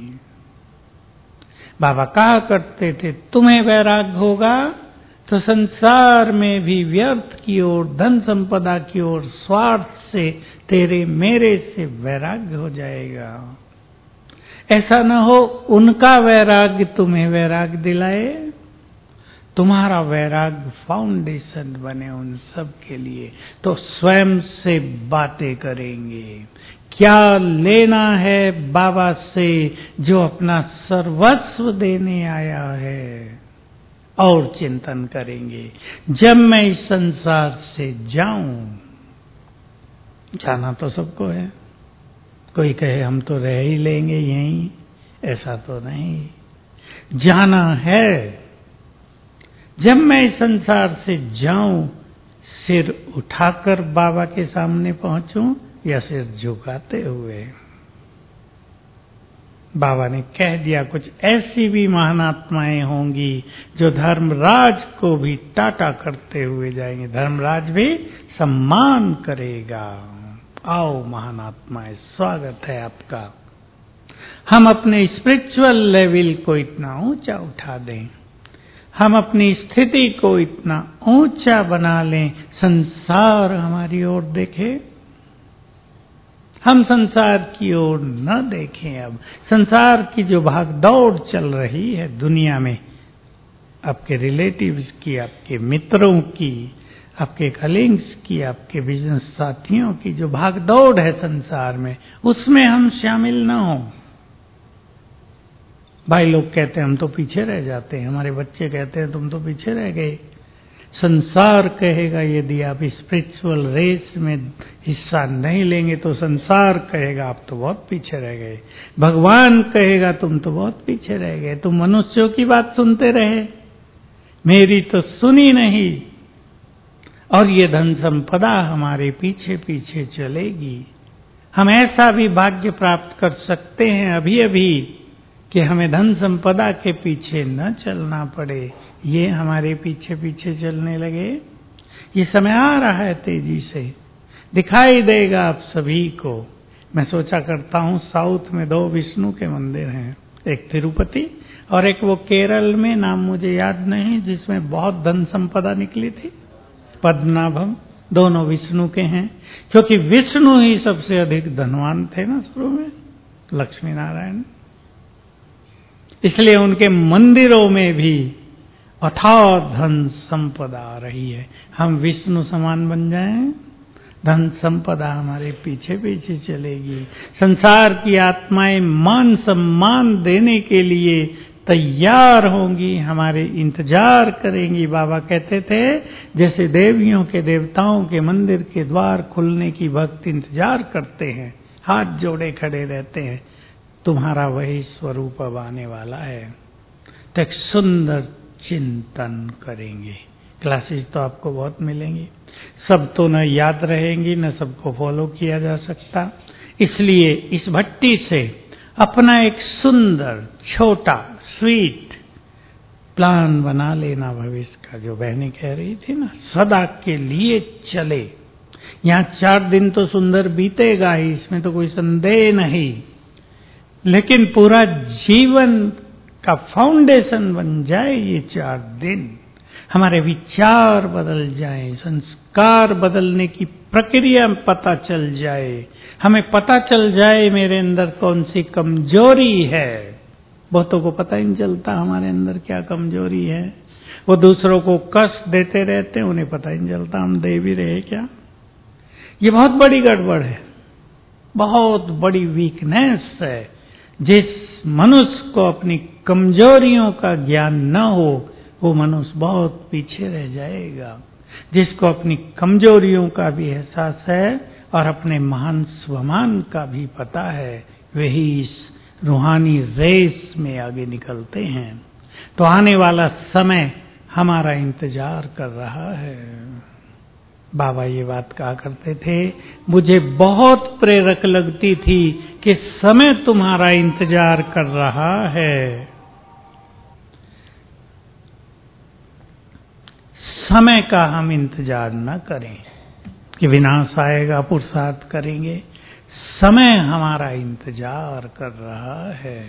बाबा कहा करते थे, तुम्हें वैराग्य होगा तो संसार में भी व्यर्थ की ओर, धन संपदा की ओर, स्वार्थ से, तेरे मेरे से वैराग्य हो जाएगा। ऐसा न हो उनका वैराग्य तुम्हें वैराग्य दिलाए। तुम्हारा वैराग्य फाउंडेशन बने उन सब के लिए। तो स्वयं से बातें करेंगे, क्या लेना है बाबा से जो अपना सर्वस्व देने आया है, और चिंतन करेंगे जब मैं इस संसार से जाऊं। जाना तो सबको है, कोई कहे हम तो रह ही लेंगे यहीं, ऐसा तो नहीं, जाना है। जब मैं इस संसार से जाऊं, सिर उठाकर बाबा के सामने पहुंचूं या सिर झुकाते हुए। बाबा ने कह दिया कुछ ऐसी भी महानात्माएं होंगी जो धर्मराज को भी टाटा करते हुए जाएंगे, धर्मराज भी सम्मान करेगा। आओ महानात्माएं, स्वागत है आपका। हम अपने स्पिरिचुअल लेवल को इतना ऊंचा उठा दें, हम अपनी स्थिति को इतना ऊंचा बना लें, संसार हमारी ओर देखे, हम संसार की ओर न देखें। अब संसार की जो भाग दौड़ चल रही है दुनिया में, आपके रिलेटिव्स की, आपके मित्रों की, आपके कलीग्स की, आपके बिजनेस साथियों की जो भाग दौड़ है संसार में, उसमें हम शामिल न हों। भाई लोग कहते हैं हम तो पीछे रह जाते हैं, हमारे बच्चे कहते हैं तुम तो पीछे रह गए। संसार कहेगा यदि आप स्पिरिचुअल रेस में हिस्सा नहीं लेंगे तो संसार कहेगा आप तो बहुत पीछे रह गए। भगवान कहेगा तुम तो बहुत पीछे रह गए, तुम मनुष्यों की बात सुनते रहे, मेरी तो सुनी नहीं। और ये धन संपदा हमारे पीछे पीछे चलेगी। हम ऐसा भी भाग्य प्राप्त कर सकते हैं अभी अभी कि हमें धन संपदा के पीछे न चलना पड़े, ये हमारे पीछे पीछे चलने लगे। ये समय आ रहा है, तेजी से दिखाई देगा आप सभी को। मैं सोचा करता हूँ साउथ में दो विष्णु के मंदिर हैं, एक तिरुपति और एक वो केरल में, नाम मुझे याद नहीं, जिसमें बहुत धन संपदा निकली थी, पद्मनाभम। दोनों विष्णु के हैं, क्योंकि विष्णु ही सबसे अधिक धनवान थे ना शुरू में, लक्ष्मी नारायण। इसलिए उनके मंदिरों में भी अथाह धन संपदा आ रही है। हम विष्णु समान बन जाएं, धन संपदा हमारे पीछे पीछे चलेगी। संसार की आत्माएं मान सम्मान देने के लिए तैयार होंगी, हमारे इंतजार करेंगी। बाबा कहते थे जैसे देवियों के देवताओं के मंदिर के द्वार खुलने की भक्त इंतजार करते हैं, हाथ जोड़े खड़े रहते हैं, तुम्हारा वही स्वरूप अब आने वाला है। तो एक सुंदर चिंतन करेंगे। क्लासेस तो आपको बहुत मिलेंगी, सब तो न याद रहेंगी, न सबको फॉलो किया जा सकता। इसलिए इस भट्टी से अपना एक सुंदर छोटा स्वीट प्लान बना लेना भविष्य का। जो बहनें कह रही थी ना, सदा के लिए चले। यहाँ चार दिन तो सुंदर बीतेगा ही, इसमें तो कोई संदेह नहीं, लेकिन पूरा जीवन का फाउंडेशन बन जाए ये चार दिन। हमारे विचार बदल जाएं, संस्कार बदलने की प्रक्रिया पता चल जाए, हमें पता चल जाए मेरे अंदर कौन सी कमजोरी है। बहुतों को पता ही नहीं चलता हमारे अंदर क्या कमजोरी है, वो दूसरों को कष्ट देते रहते हैं, उन्हें पता ही नहीं चलता हम दे भी रहे क्या। ये बहुत बड़ी गड़बड़ है, बहुत बड़ी वीकनेस है। जिस मनुष्य को अपनी कमजोरियों का ज्ञान न हो, वो मनुष्य बहुत पीछे रह जाएगा। जिसको अपनी कमजोरियों का भी एहसास है और अपने महान स्वमान का भी पता है, वही इस रूहानी रेस में आगे निकलते हैं। तो आने वाला समय हमारा इंतजार कर रहा है। बाबा ये बात कहा करते थे, मुझे बहुत प्रेरक लगती थी कि समय तुम्हारा इंतजार कर रहा है। समय का हम इंतजार न करें कि विनाश आएगा पुरुषार्थ करेंगे। समय हमारा इंतजार कर रहा है।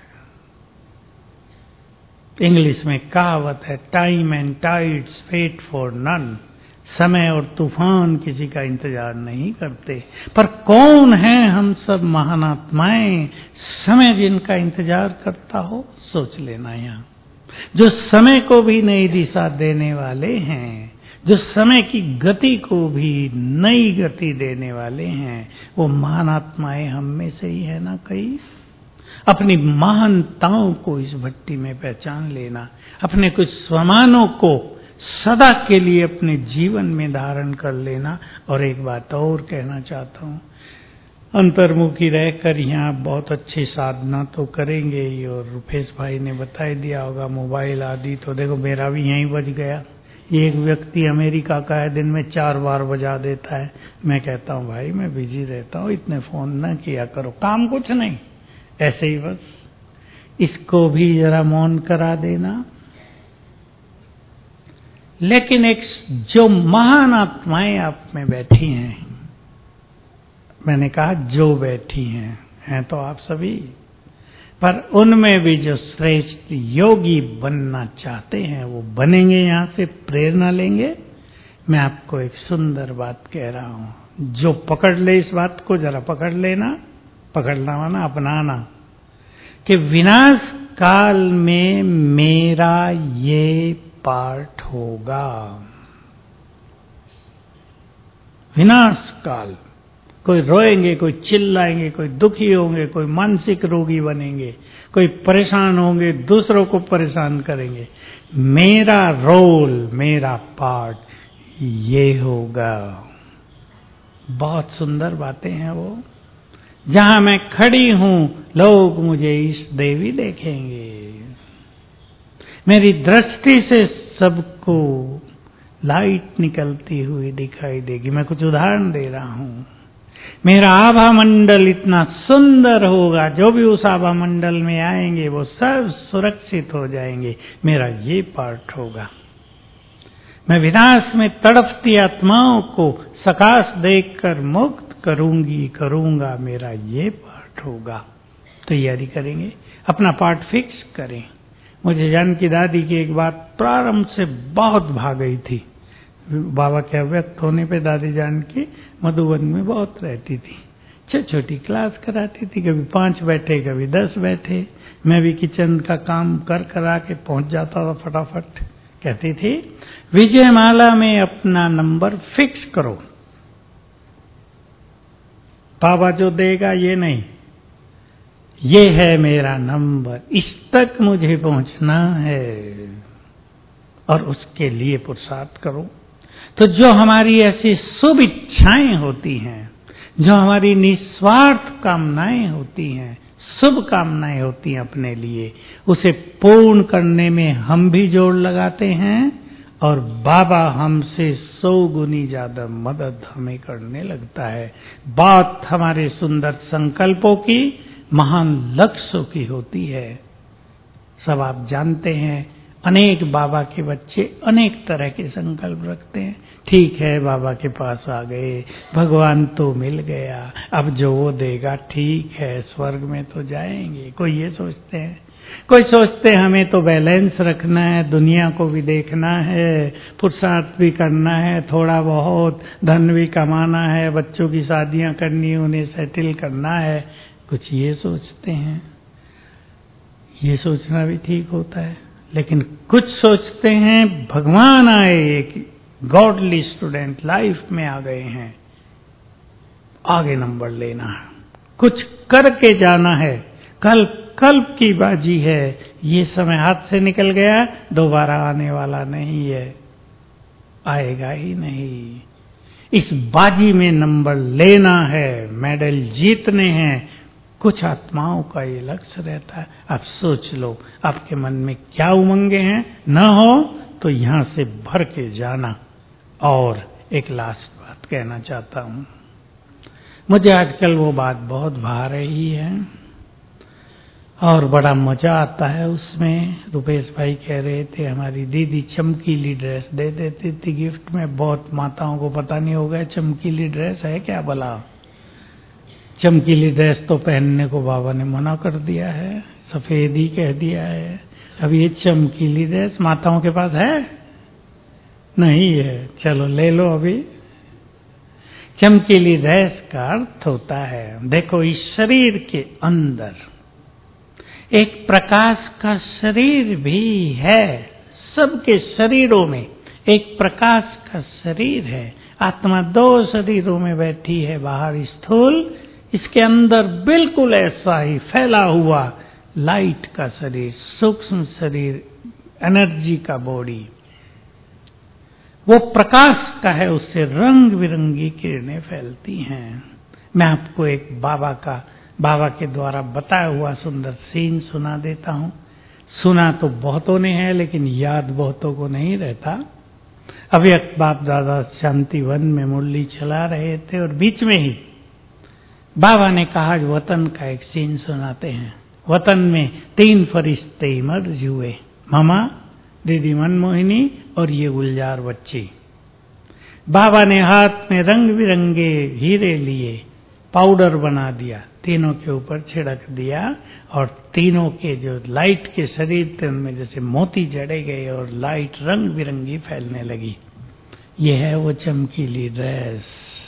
इंग्लिश में कहावत है, time and tides wait for none. समय और तूफान किसी का इंतजार नहीं करते, पर कौन है हम सब महान आत्माएं समय जिनका इंतजार करता हो, सोच लेना। यहाँ जो समय को भी नई दिशा देने वाले हैं, जो समय की गति को भी नई गति देने वाले हैं, वो महान आत्माएं हम में से ही है ना। कई अपनी महानताओं को इस भट्टी में पहचान लेना, अपने कुछ स्वमानों को सदा के लिए अपने जीवन में धारण कर लेना। और एक बात और कहना चाहता हूँ, अंतर्मुखी रहकर यहाँ बहुत अच्छी साधना तो करेंगे ही, और रुपेश भाई ने बता दिया होगा मोबाइल आदि, तो देखो मेरा भी यहीं बज गया। एक व्यक्ति अमेरिका का है, दिन में चार बार बजा देता है। मैं कहता हूँ भाई मैं बिजी रहता हूँ, इतने फोन न किया करो, काम कुछ नहीं, ऐसे ही बस। इसको भी जरा मौन करा देना। लेकिन एक जो महान आत्माएं आप में बैठी हैं, मैंने कहा जो बैठी हैं, हैं तो आप सभी, पर उनमें भी जो श्रेष्ठ योगी बनना चाहते हैं वो बनेंगे। यहाँ से प्रेरणा लेंगे। मैं आपको एक सुंदर बात कह रहा हूँ, जो पकड़ ले इस बात को, जरा पकड़ लेना, पकड़ना माना अपनाना, कि विनाश काल में मेरा ये पार्ट होगा। विनाश काल, कोई रोएंगे, कोई चिल्लाएंगे, कोई दुखी होंगे, कोई मानसिक रोगी बनेंगे, कोई परेशान होंगे, दूसरों को परेशान करेंगे। मेरा रोल, मेरा पार्ट ये होगा। बहुत सुंदर बातें हैं वो। जहां मैं खड़ी हूं लोग मुझे इस देवी देखेंगे। मेरी दृष्टि से सबको लाइट निकलती हुई दिखाई देगी। मैं कुछ उदाहरण दे रहा हूं। मेरा आभा मंडल इतना सुंदर होगा, जो भी उस आभा मंडल में आएंगे वो सब सुरक्षित हो जाएंगे। मेरा ये पार्ट होगा। मैं विनाश में तड़पती आत्माओं को सकाश देखकर मुक्त करूंगी, करूंगा। मेरा ये पार्ट होगा। तैयारी करेंगे, अपना पार्ट फिक्स करें। मुझे जानकी दादी की एक बात प्रारंभ से बहुत भा गई थी। बाबा के अव्यक्त होने पे दादी जानकी मधुबन में बहुत रहती थी। छोटी छोटी क्लास कराती थी, कभी पांच बैठे, कभी दस बैठे। मैं भी किचन का काम कर करा के पहुंच जाता था फटाफट। कहती थी विजयमाला में अपना नंबर फिक्स करो। बाबा जो देगा ये नहीं, ये है मेरा नंबर, इस तक मुझे पहुंचना है, और उसके लिए पुरुषार्थ करो। तो जो हमारी ऐसी शुभ इच्छाएं होती हैं, जो हमारी निस्वार्थ कामनाएं होती हैं, शुभ कामनाएं होती हैं अपने लिए, उसे पूर्ण करने में हम भी जोड़ लगाते हैं, और बाबा हमसे सौ गुनी ज्यादा मदद हमें करने लगता है। बात हमारे सुंदर संकल्पों की, महान लक्ष्यों की होती है। सब आप जानते हैं, अनेक बाबा के बच्चे अनेक तरह के संकल्प रखते हैं। ठीक है, बाबा के पास आ गए, भगवान तो मिल गया, अब जो वो देगा ठीक है, स्वर्ग में तो जाएंगे। कोई ये सोचते हैं, कोई सोचते हैं हमें तो बैलेंस रखना है, दुनिया को भी देखना है, पुरुषार्थ भी करना है, थोड़ा बहुत धन भी कमाना है, बच्चों की शादियां करनी, उन्हें सेटल करना है। कुछ ये सोचते हैं। ये सोचना भी ठीक होता है, लेकिन कुछ सोचते हैं भगवान आए, एक गॉडली स्टूडेंट लाइफ में आ गए हैं, आगे नंबर लेना है, कुछ करके जाना है, कल कल्प की बाजी है, ये समय हाथ से निकल गया, दोबारा आने वाला नहीं है, आएगा ही नहीं। इस बाजी में नंबर लेना है, मेडल जीतने हैं। कुछ आत्माओं का ये लक्ष्य रहता है। आप सोच लो आपके मन में क्या उमंगे हैं, न हो तो यहां से भर के जाना। और एक लास्ट बात कहना चाहता हूं, मुझे आजकल वो बात बहुत भा रही है और बड़ा मजा आता है उसमें। रुपेश भाई कह रहे थे हमारी दीदी चमकीली ड्रेस दे देती थी गिफ्ट में। बहुत माताओं को पता नहीं होगा चमकीली ड्रेस है क्या भला। चमकीली ड्रेस तो पहनने को बाबा ने मना कर दिया है, सफेद ही कह दिया है। अब ये चमकीली ड्रेस माताओं के पास है नहीं है, चलो ले लो। अभी चमकीली ड्रेस का अर्थ होता है, देखो इस शरीर के अंदर एक प्रकाश का शरीर भी है। सबके शरीरों में एक प्रकाश का शरीर है। आत्मा दो शरीरों में बैठी है, बाहर स्थूल, इसके अंदर बिल्कुल ऐसा ही फैला हुआ लाइट का शरीर, सूक्ष्म शरीर, एनर्जी का बॉडी, वो प्रकाश का है, उससे रंग बिरंगी किरणें फैलती हैं। मैं आपको एक बाबा का बाबा के द्वारा बताया हुआ सुंदर सीन सुना देता हूं। सुना तो बहुतों ने है, लेकिन याद बहुतों को नहीं रहता। अभी बाप दादा शांति वन में मुरली चला रहे थे और बीच में ही बाबा ने कहा वतन का एक सीन सुनाते हैं। वतन में तीन फरिश्ते मर्ज हुए, मामा, दीदी मनमोहिनी और ये गुलजार बच्ची। बाबा ने हाथ में रंग बिरंगे हीरे लिए, पाउडर बना दिया, तीनों के ऊपर छिड़क दिया और तीनों के जो लाइट के शरीर थे उनमें जैसे मोती जड़े गए और लाइट रंग बिरंगी फैलने लगी। ये है वो चमकीली ड्रेस।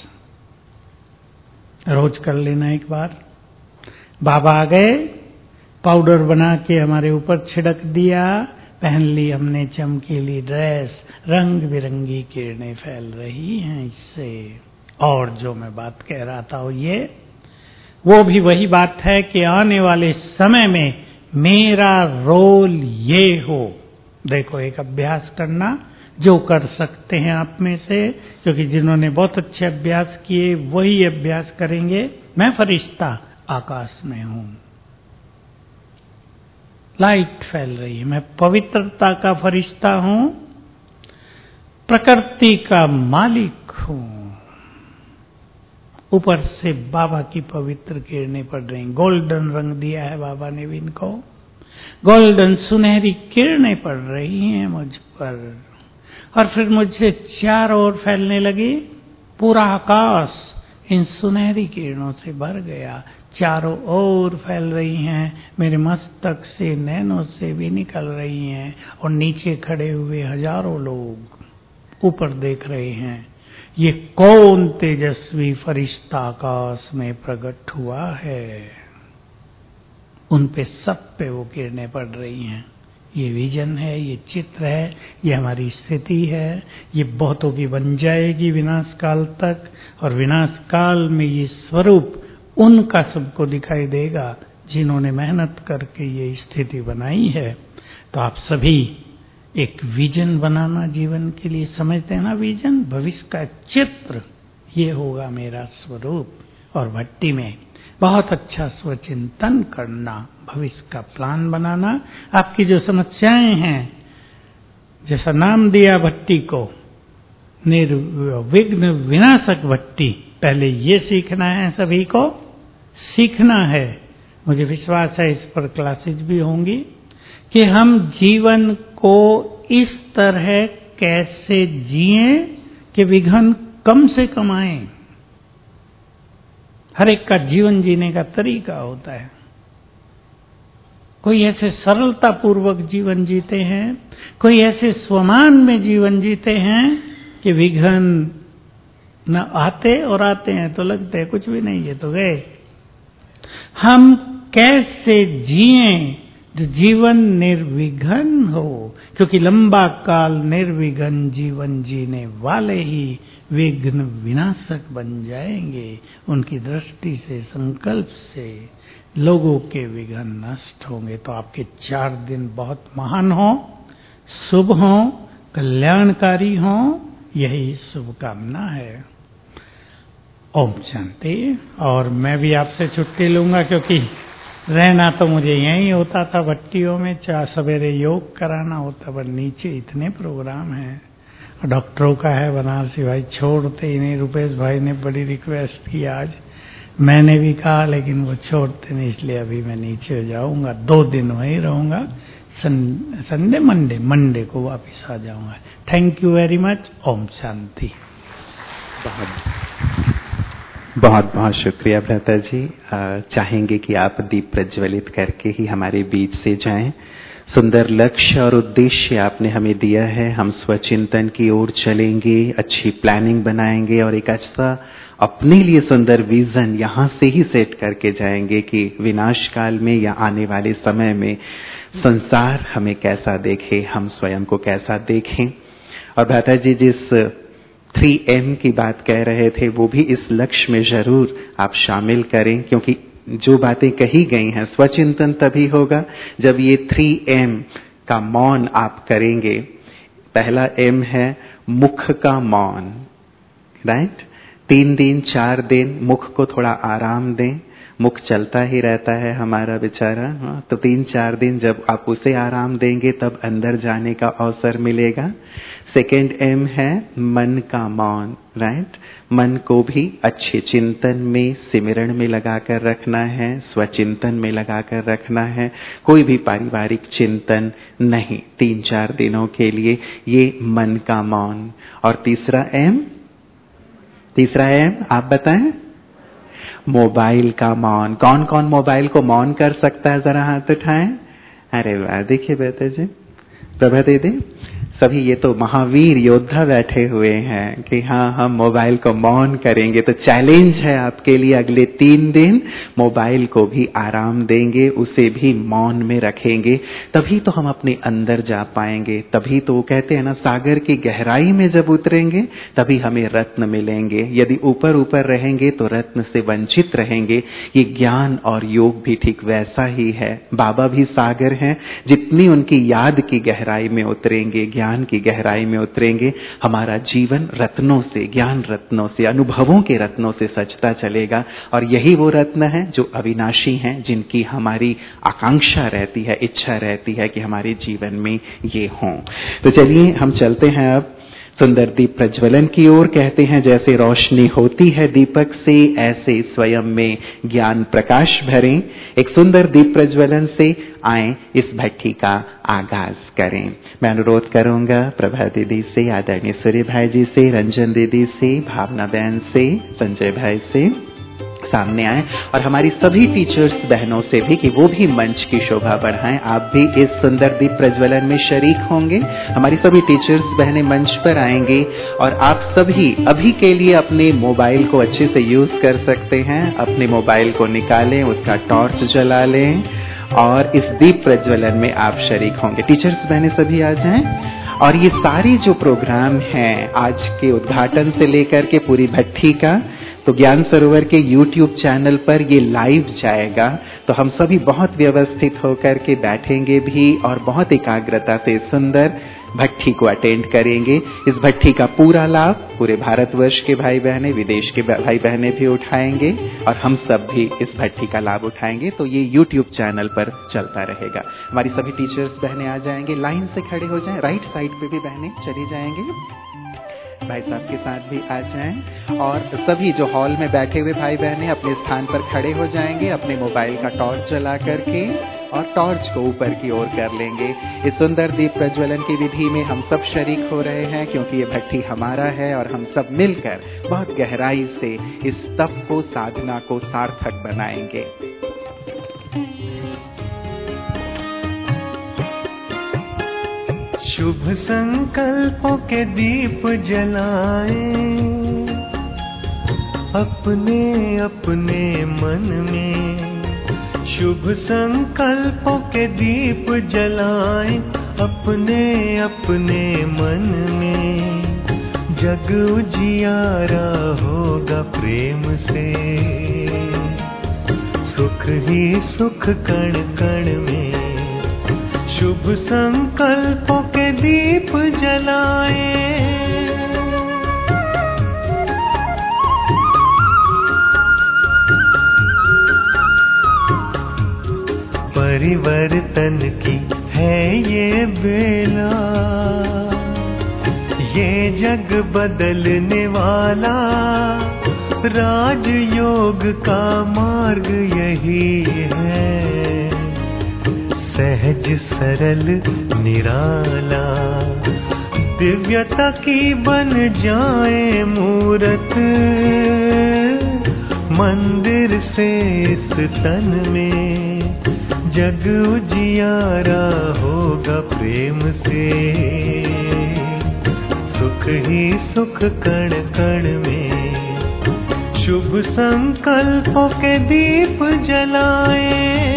रोज कर लेना एक बार। बाबा आ गए, पाउडर बना के हमारे ऊपर छिड़क दिया, पहन ली हमने चमकीली ड्रेस, रंग बिरंगी किरणें फैल रही हैं इससे। और जो मैं बात कह रहा था वो ये, वो भी वही बात है कि आने वाले समय में मेरा रोल ये हो। देखो, एक अभ्यास करना जो कर सकते हैं आप में से, क्योंकि जिन्होंने बहुत अच्छे अभ्यास किए वही अभ्यास करेंगे। मैं फरिश्ता आकाश में हूं, लाइट फैल रही है, मैं पवित्रता का फरिश्ता हूं, प्रकृति का मालिक हूं। ऊपर से बाबा की पवित्र किरणें पड़ रही, गोल्डन रंग दिया है बाबा ने भी इनको, गोल्डन सुनहरी किरणें पड़ रही हैं मुझ पर। और फिर मुझसे चारों ओर फैलने लगी, पूरा आकाश इन सुनहरी किरणों से भर गया, चारों ओर फैल रही हैं, मेरे मस्तक से नैनों से भी निकल रही हैं और नीचे खड़े हुए हजारों लोग ऊपर देख रहे हैं। ये कौन तेजस्वी फरिश्ता आकाश में प्रकट हुआ है? उन पे सब पे वो किरणें पड़ रही हैं। ये विजन है, ये चित्र है, ये हमारी स्थिति है, ये बहुतों की बन जाएगी विनाश काल तक। और विनाश काल में ये स्वरूप उनका सबको दिखाई देगा जिन्होंने मेहनत करके ये स्थिति बनाई है। तो आप सभी एक विजन बनाना जीवन के लिए, समझते हैं ना? विजन, भविष्य का चित्र, ये होगा मेरा स्वरूप। और भट्टी में बहुत अच्छा स्वचिंतन करना, भविष्य का प्लान बनाना। आपकी जो समस्याएं हैं, जैसा नाम दिया भट्टी को, निर्विघ्न विनाशक भट्टी, पहले ये सीखना है, सभी को सीखना है। मुझे विश्वास है इस पर क्लासेज भी होंगी कि हम जीवन को इस तरह कैसे जिएं कि विघ्न कम से कम आए। हर एक का जीवन जीने का तरीका होता है। कोई ऐसे सरलता पूर्वक जीवन जीते हैं, कोई ऐसे स्वमान में जीवन जीते हैं कि विघ्न न आते, और आते हैं तो लगते हैं कुछ भी नहीं, ये तो गए। हम कैसे जिएं जो जीवन निर्विघ्न हो, क्योंकि लंबा काल निर्विघ्न जीवन जीने वाले ही विघ्न विनाशक बन जाएंगे। उनकी दृष्टि से, संकल्प से लोगों के विघ्न नष्ट होंगे। तो आपके चार दिन बहुत महान हो, शुभ हो, कल्याणकारी हो, यही शुभकामना है। ओम शांति। और मैं भी आपसे छुट्टी लूंगा, क्योंकि रहना तो मुझे यहीं होता था भट्टियों में, चार सवेरे योग कराना होता, पर नीचे इतने प्रोग्राम हैं। डॉक्टरों का है, बनारसी भाई छोड़ते ही नहीं। रुपेश भाई ने बड़ी रिक्वेस्ट की आज, मैंने भी कहा, लेकिन वो छोड़ते नहीं, इसलिए अभी मैं नीचे जाऊंगा, दो दिन वहीं रहूंगा, संडे मंडे मंडे को वापिस आ जाऊंगा। Thank you very much. ओम शांति। बहुत बहुत बहुत शुक्रिया भ्राता जी। चाहेंगे कि आप दीप प्रज्वलित करके ही हमारे बीच से जाएं। सुंदर लक्ष्य और उद्देश्य आपने हमें दिया है। हम स्वचिंतन की ओर चलेंगे, अच्छी प्लानिंग बनाएंगे और एक अच्छा अपने लिए सुंदर विजन यहाँ से ही सेट करके जाएंगे कि विनाश काल में या आने वाले समय में संसार हमें कैसा देखे, हम स्वयं को कैसा देखें। और भ्राता जी जिस थ्री एम की बात कह रहे थे वो भी इस लक्ष्य में जरूर आप शामिल करें, क्योंकि जो बातें कही गई हैं स्वचिंतन तभी होगा जब ये थ्री एम का मौन आप करेंगे। पहला एम है मुख का मौन, राइट। तीन दिन चार दिन मुख को थोड़ा आराम दें, मुख चलता ही रहता है हमारा बेचारा, हाँ, तो तीन चार दिन जब आप उसे आराम देंगे तब अंदर जाने का अवसर मिलेगा। सेकेंड एम है मन का मौन, राइट। मन को भी अच्छे चिंतन में, सिमरण में लगाकर रखना है, स्वचिंतन में लगाकर रखना है, कोई भी पारिवारिक चिंतन नहीं तीन चार दिनों के लिए, ये मन का मौन। और तीसरा एम, तीसरा एम आप बताएं, मोबाइल का मौन। कौन कौन मोबाइल को मौन कर सकता है, जरा हाथ उठाएं। अरे वाह, देखिए बेटे जी, प्रभा दीदी, सभी ये तो महावीर योद्धा बैठे हुए हैं कि हाँ हम मोबाइल को मौन करेंगे। तो चैलेंज है आपके लिए, अगले तीन दिन मोबाइल को भी आराम देंगे, उसे भी मौन में रखेंगे, तभी तो हम अपने अंदर जा पाएंगे। तभी तो वो कहते हैं ना, सागर की गहराई में जब उतरेंगे तभी हमें रत्न मिलेंगे। यदि ऊपर ऊपर रहेंगे तो रत्न से वंचित रहेंगे। ये ज्ञान और योग भी ठीक वैसा ही है। बाबा भी सागर हैं, जितनी उनकी याद की गहराई में उतरेंगे, ज्ञान की गहराई में उतरेंगे, हमारा जीवन रत्नों से, ज्ञान रत्नों से, अनुभवों के रत्नों से सजता चलेगा। और यही वो रत्न है जो अविनाशी हैं, जिनकी हमारी आकांक्षा रहती है, इच्छा रहती है कि हमारे जीवन में ये हों। तो चलिए हम चलते हैं अब सुंदर दीप प्रज्वलन की ओर। कहते हैं जैसे रोशनी होती है दीपक से, ऐसे स्वयं में ज्ञान प्रकाश भरें। एक सुंदर दीप प्रज्वलन से आए इस भट्टी का आगाज करें। मैं अनुरोध करूंगा प्रभा दीदी से, आदरणीय सूर्य भाई जी से, रंजन दीदी से, भावना बहन से, संजय भाई से सामने आए, और हमारी सभी टीचर्स बहनों से भी कि वो भी मंच की शोभा बढ़ाएं। आप भी इस सुंदर दीप प्रज्वलन में शरीक होंगे। हमारी सभी टीचर्स बहनें मंच पर आएंगी और आप सभी अभी के लिए अपने मोबाइल को अच्छे से यूज कर सकते हैं। अपने मोबाइल को निकालें, उसका टॉर्च जला लें और इस दीप प्रज्वलन में आप शरीक होंगे। टीचर्स बहनें सभी आ जाएं। और ये सारी जो प्रोग्राम हैं आज के उद्घाटन से लेकर के पूरी भट्टी का, तो ज्ञान सरोवर के यूट्यूब चैनल पर ये लाइव जाएगा। तो हम सभी बहुत व्यवस्थित होकर के बैठेंगे भी और बहुत एकाग्रता से सुंदर भट्टी को अटेंड करेंगे। इस भट्टी का पूरा लाभ पूरे भारतवर्ष के भाई बहने, विदेश के भाई बहने भी उठाएंगे और हम सब भी इस भट्टी का लाभ उठाएंगे। तो ये यूट्यूब चैनल पर चलता रहेगा। हमारी सभी टीचर्स बहनें आ जाएंगे, लाइन से खड़े हो जाएं। राइट साइड पे भी बहनें चली जाएंगे, भाई साहब के साथ भी आ जाएं। और सभी जो हॉल में बैठे हुए भाई बहनें अपने स्थान पर खड़े हो जाएंगे, अपने मोबाइल का टॉर्च जला करके और टॉर्च को ऊपर की ओर कर लेंगे। इस सुंदर दीप प्रज्वलन की विधि में हम सब शरीक हो रहे हैं, क्योंकि ये भट्टी हमारा है और हम सब मिलकर बहुत गहराई से इस तप को, साधना को सार्थक बनाएंगे। शुभ संकल्पों के दीप जलाएं अपने अपने मन में। शुभ संकल्पों के दीप जलाएं अपने अपने मन में। जग उजियारा होगा प्रेम से, सुख ही सुख कण कण में। शुभ संकल्पों के दीप जलाएं। परिवर्तन की है ये बेला, ये जग बदलने वाला। राजयोग का मार्ग यही है, सहज सरल निराला। दिव्यता की बन जाए मूरत, मंदिर से इस तन में। जग उजियारा होगा प्रेम से, सुख ही सुख कण कण में, शुभ संकल्पों के दीप जलाएं।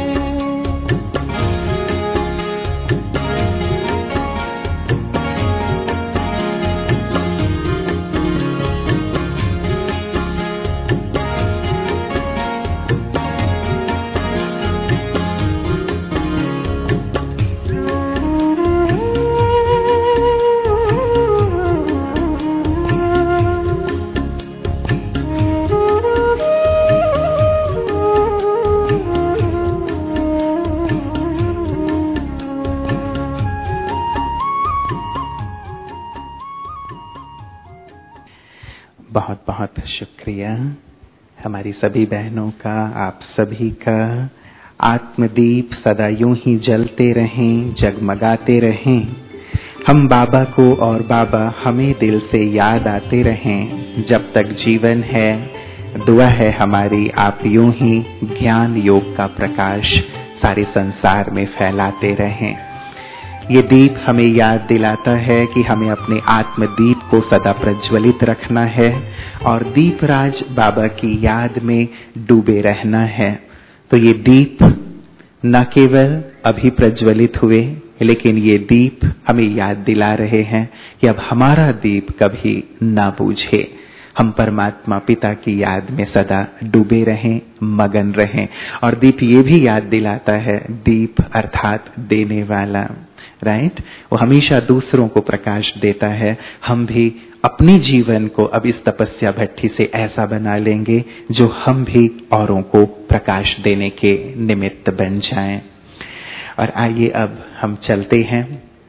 बहुत बहुत शुक्रिया हमारी सभी बहनों का, आप सभी का। आत्मदीप सदा यूं ही जलते रहें, जगमगाते रहें। हम बाबा को और बाबा हमें दिल से याद आते रहें। जब तक जीवन है दुआ है हमारी, आप यूं ही ज्ञान योग का प्रकाश सारे संसार में फैलाते रहें। ये दीप हमें याद दिलाता है कि हमें अपने आत्मदीप को सदा प्रज्वलित रखना है और दीपराज बाबा की याद में डूबे रहना है। तो ये दीप न केवल अभी प्रज्वलित हुए, लेकिन ये दीप हमें याद दिला रहे हैं कि अब हमारा दीप कभी ना बुझे। हम परमात्मा पिता की याद में सदा डूबे रहें, मगन रहें। और दीप ये भी याद दिलाता है, दीप अर्थात देने वाला, राइट? वो हमेशा दूसरों को प्रकाश देता है। हम भी अपने जीवन को अब इस तपस्या भट्ठी से ऐसा बना लेंगे जो हम भी औरों को प्रकाश देने के निमित्त बन जाएं। और आइए अब हम चलते हैं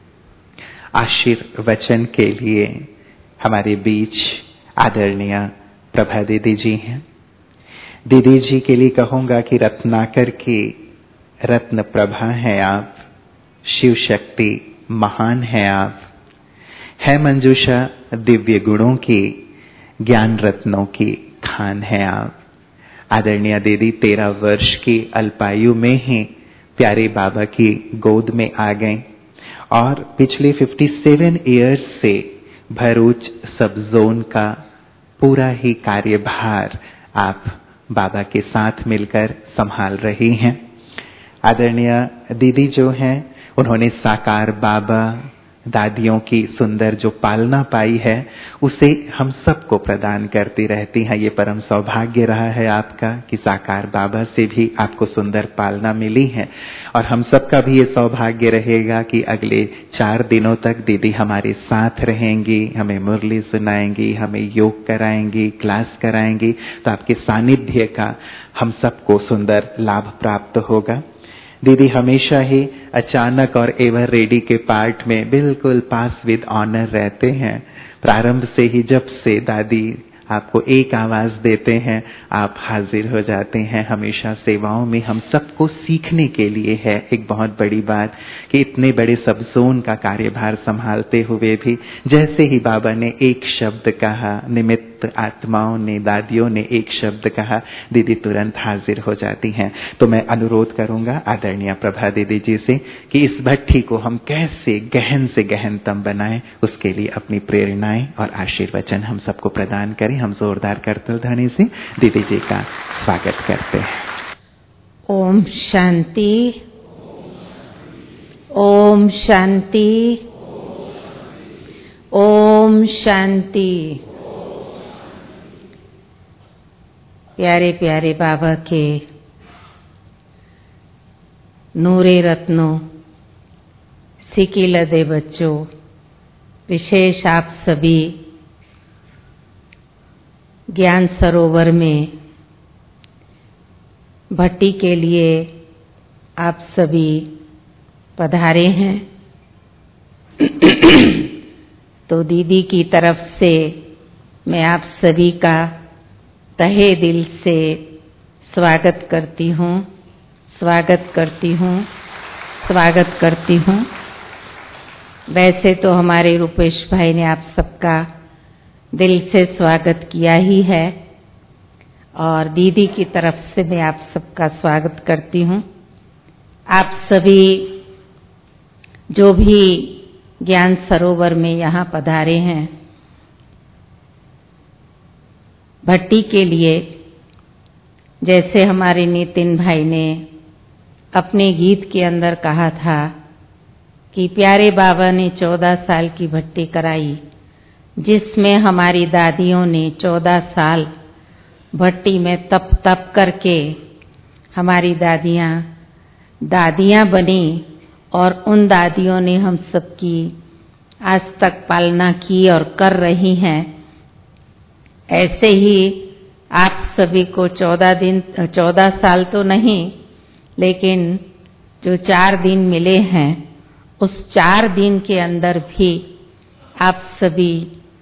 आशीर्वचन के लिए। हमारे बीच आदरणीय प्रभा दीदी जी हैं। दीदी जी के लिए कहूंगा कि रत्नाकर की रत्न प्रभा हैं आप, शिव शक्ति महान है आप, है मंजूषा दिव्य गुणों की, ज्ञान रत्नों की खान है आप। आदरणीय दीदी तेरह वर्ष की अल्पायु में ही प्यारे बाबा की गोद में आ गए और पिछले सत्तावन इयर्स से भरूच सब जोन का पूरा ही कार्यभार आप बाबा के साथ मिलकर संभाल रही हैं। आदरणीय दीदी जो हैं, उन्होंने साकार बाबा दादियों की सुंदर जो पालना पाई है उसे हम सबको प्रदान करती रहती हैं। ये परम सौभाग्य रहा है आपका कि साकार बाबा से भी आपको सुंदर पालना मिली है। और हम सबका भी ये सौभाग्य रहेगा कि अगले चार दिनों तक दीदी हमारे साथ रहेंगी, हमें मुरली सुनाएंगी, हमें योग कराएंगी, क्लास कराएंगी। तो आपके सानिध्य का हम सबको सुंदर लाभ प्राप्त होगा। दीदी हमेशा ही अचानक और एवर रेडी के पार्ट में बिल्कुल पास विद ऑनर रहते हैं। प्रारंभ से ही जब से दादी आपको एक आवाज देते हैं आप हाजिर हो जाते हैं। हमेशा सेवाओं में हम सबको सीखने के लिए है एक बहुत बड़ी बात कि इतने बड़े सब जोन का कार्यभार संभालते हुए भी जैसे ही बाबा ने एक शब्द कहा, निमित्त आत्माओं ने, दादियों ने एक शब्द कहा, दीदी तुरंत हाजिर हो जाती हैं। तो मैं अनुरोध करूंगा आदरणीय प्रभा दीदी जी से कि इस भट्ठी को हम कैसे गहन से गहनतम बनाएं, उसके लिए अपनी प्रेरणाएं और आशीर्वचन हम सबको प्रदान करें। हम जोरदार करतल ध्वनि से दीदी जी का स्वागत करते हैं। ओम शांति, ओम शांति, ओम शांति। प्यारे प्यारे बाबा के नूरे रत्नों, सिकी लदे बच्चों, विशेष आप सभी ज्ञान सरोवर में भट्टी के लिए आप सभी पधारे हैं। तो दीदी की तरफ से मैं आप सभी का तहे दिल से स्वागत करती हूँ, स्वागत करती हूँ, स्वागत करती हूँ। वैसे तो हमारे रूपेश भाई ने आप सबका दिल से स्वागत किया ही है और दीदी की तरफ से मैं आप सबका स्वागत करती हूँ। आप सभी जो भी ज्ञान सरोवर में यहाँ पधारे हैं, भट्टी के लिए, जैसे हमारे नितिन भाई ने अपने गीत के अंदर कहा था कि प्यारे बाबा ने चौदह साल की भट्टी कराई, जिसमें हमारी दादियों ने चौदह साल भट्टी में तप तप करके हमारी दादियाँ दादियाँ बनी और उन दादियों ने हम सबकी आज तक पालना की और कर रही हैं। ऐसे ही आप सभी को चौदह दिन चौदह साल तो नहीं, लेकिन जो चार दिन मिले हैं, उस चार दिन के अंदर भी आप सभी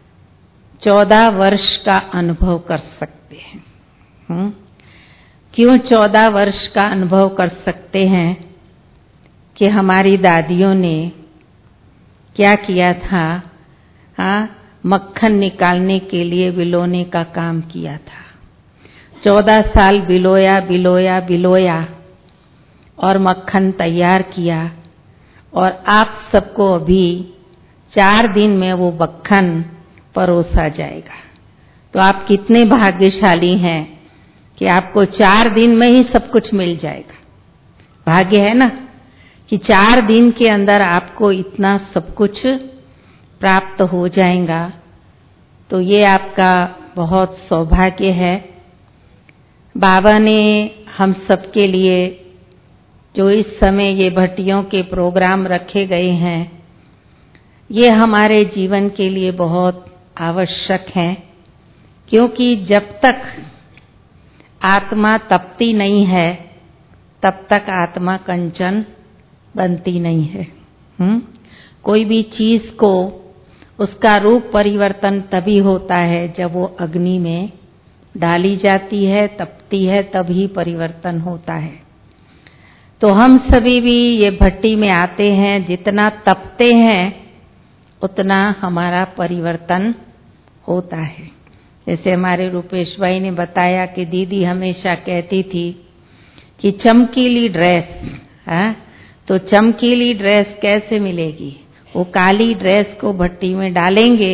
चौदह वर्ष का अनुभव कर सकते हैं। हुँ? क्यों चौदह वर्ष का अनुभव कर सकते हैं? कि हमारी दादियों ने क्या किया था? हाँ, मक्खन निकालने के लिए बिलोने का काम किया था। चौदह साल बिलोया बिलोया बिलोया और मक्खन तैयार किया, और आप सबको अभी चार दिन में वो मक्खन परोसा जाएगा। तो आप कितने भाग्यशाली हैं कि आपको चार दिन में ही सब कुछ मिल जाएगा। भाग्य है ना कि चार दिन के अंदर आपको इतना सब कुछ प्राप्त हो जाएगा। तो ये आपका बहुत सौभाग्य है। बाबा ने हम सबके लिए जो इस समय ये भट्टियों के प्रोग्राम रखे गए हैं, ये हमारे जीवन के लिए बहुत आवश्यक हैं, क्योंकि जब तक आत्मा तपती नहीं है, तब तक आत्मा कंचन बनती नहीं है। हुँ? कोई भी चीज को उसका रूप परिवर्तन तभी होता है जब वो अग्नि में डाली जाती है, तपती है, तभी परिवर्तन होता है। तो हम सभी भी ये भट्टी में आते हैं, जितना तपते हैं उतना हमारा परिवर्तन होता है। जैसे हमारे रूपेश भाई ने बताया कि दीदी हमेशा कहती थी कि चमकीली ड्रेस, है तो चमकीली ड्रेस कैसे मिलेगी? वो काली ड्रेस को भट्टी में डालेंगे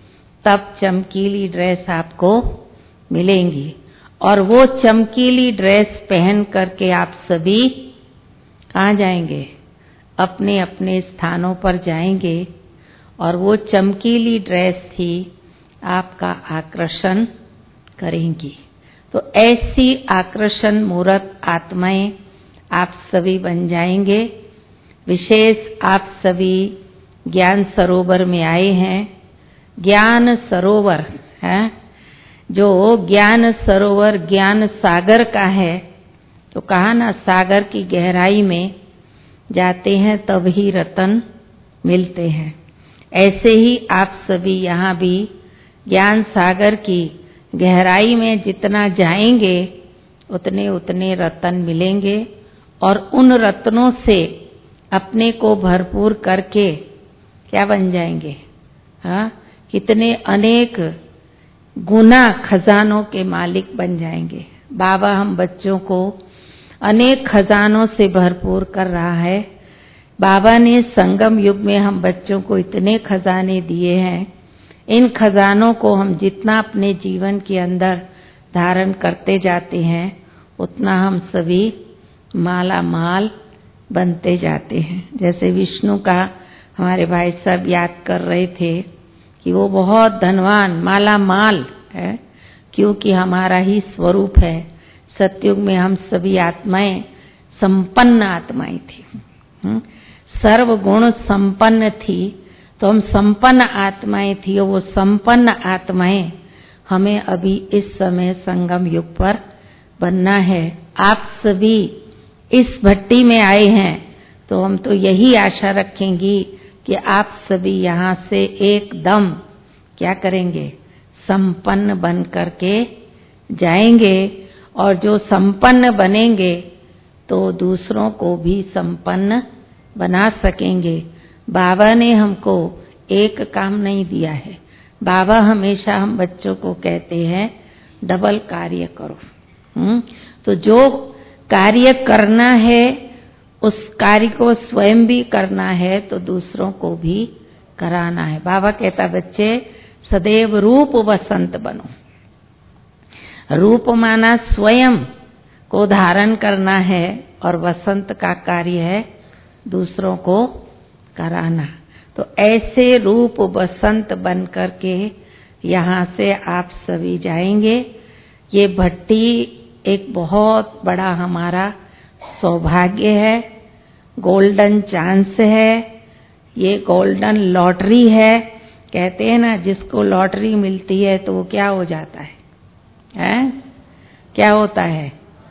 तब चमकीली ड्रेस आपको मिलेंगी। और वो चमकीली ड्रेस पहन करके आप सभी कहाँ जाएंगे? अपने अपने स्थानों पर जाएंगे, और वो चमकीली ड्रेस ही आपका आकर्षण करेंगी। तो ऐसी आकर्षण मूर्त आत्माएं आप सभी बन जाएंगे। विशेष आप सभी ज्ञान सरोवर में आए हैं। ज्ञान सरोवर है, जो ज्ञान सरोवर ज्ञान सागर का है। तो कहा ना, सागर की गहराई में जाते हैं तब ही रतन मिलते हैं। ऐसे ही आप सभी यहाँ भी ज्ञान सागर की गहराई में जितना जाएंगे उतने उतने रतन मिलेंगे, और उन रत्नों से अपने को भरपूर करके क्या बन जाएंगे? हाँ, कितने अनेक गुना खजानों के मालिक बन जाएंगे। बाबा हम बच्चों को अनेक खजानों से भरपूर कर रहा है। बाबा ने संगम युग में हम बच्चों को इतने खजाने दिए हैं। इन खजानों को हम जितना अपने जीवन के अंदर धारण करते जाते हैं, उतना हम सभी माला माल बनते जाते हैं। जैसे विष्णु का हमारे भाई साहब याद कर रहे थे कि वो बहुत धनवान माला माल है, क्योंकि हमारा ही स्वरूप है। सतयुग में हम सभी आत्माएं संपन्न आत्माएं थी, सर्व गुण संपन्न थी। तो हम संपन्न आत्माएं थी, और वो संपन्न आत्माएं हमें अभी इस समय संगम युग पर बनना है। आप सभी इस भट्टी में आए हैं, तो हम तो यही आशा रखेंगी कि आप सभी यहाँ से एकदम क्या करेंगे? संपन्न बन करके जाएंगे। और जो संपन्न बनेंगे तो दूसरों को भी संपन्न बना सकेंगे। बाबा ने हमको एक काम नहीं दिया है। बाबा हमेशा हम बच्चों को कहते हैं डबल कार्य करो। हुँ? तो जो कार्य करना है उस कार्य को स्वयं भी करना है तो दूसरों को भी कराना है। बाबा कहता बच्चे सदैव रूप वसंत बनो। रूप माना स्वयं को धारण करना है और वसंत का कार्य है दूसरों को कराना। तो ऐसे रूप वसंत बन करके यहाँ से आप सभी जाएंगे। ये भट्टी एक बहुत बड़ा हमारा सौभाग्य है, गोल्डन चांस है, ये गोल्डन लॉटरी है। कहते हैं ना जिसको लॉटरी मिलती है तो वो क्या हो जाता है, हैं? क्या होता है,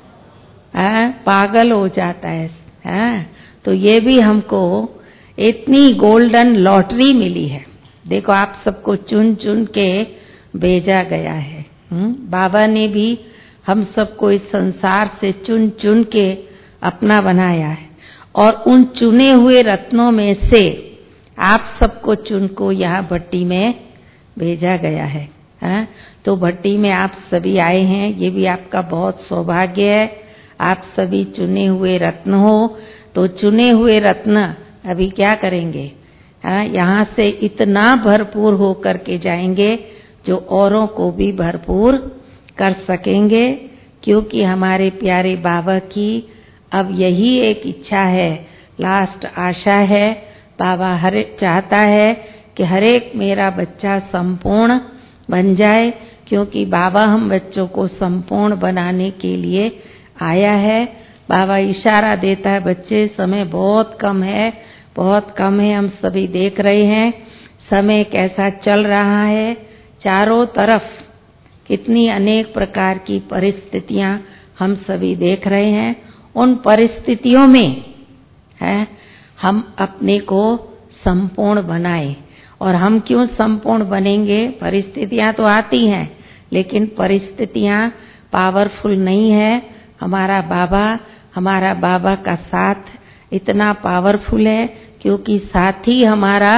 हैं? पागल हो जाता है, हैं? तो ये भी हमको इतनी गोल्डन लॉटरी मिली है। देखो आप सबको चुन चुन के भेजा गया है। हुँ? बाबा ने भी हम सबको इस संसार से चुन चुन के अपना बनाया है और उन चुने हुए रत्नों में से आप सबको चुन को यहाँ भट्टी में भेजा गया है। हैं? तो भट्टी में आप सभी आए हैं, ये भी आपका बहुत सौभाग्य है। आप सभी चुने हुए रत्न हो। तो चुने हुए रत्न अभी क्या करेंगे, हाँ, यहाँ से इतना भरपूर हो करके जाएंगे जो औरों को भी भरपूर कर सकेंगे। क्योंकि हमारे प्यारे बाबा की अब यही एक इच्छा है, लास्ट आशा है। बाबा हर चाहता है कि हर एक मेरा बच्चा संपूर्ण बन जाए, क्योंकि बाबा हम बच्चों को संपूर्ण बनाने के लिए आया है। बाबा इशारा देता है बच्चे समय बहुत कम है, बहुत कम है। हम सभी देख रहे हैं समय कैसा चल रहा है, चारों तरफ कितनी अनेक प्रकार की परिस्थितियां हम सभी देख रहे हैं। उन परिस्थितियों में है हम अपने को संपूर्ण बनाए। और हम क्यों संपूर्ण बनेंगे, परिस्थितियां तो आती हैं लेकिन परिस्थितियां पावरफुल नहीं है। हमारा बाबा हमारा बाबा का साथ इतना पावरफुल है क्योंकि साथी हमारा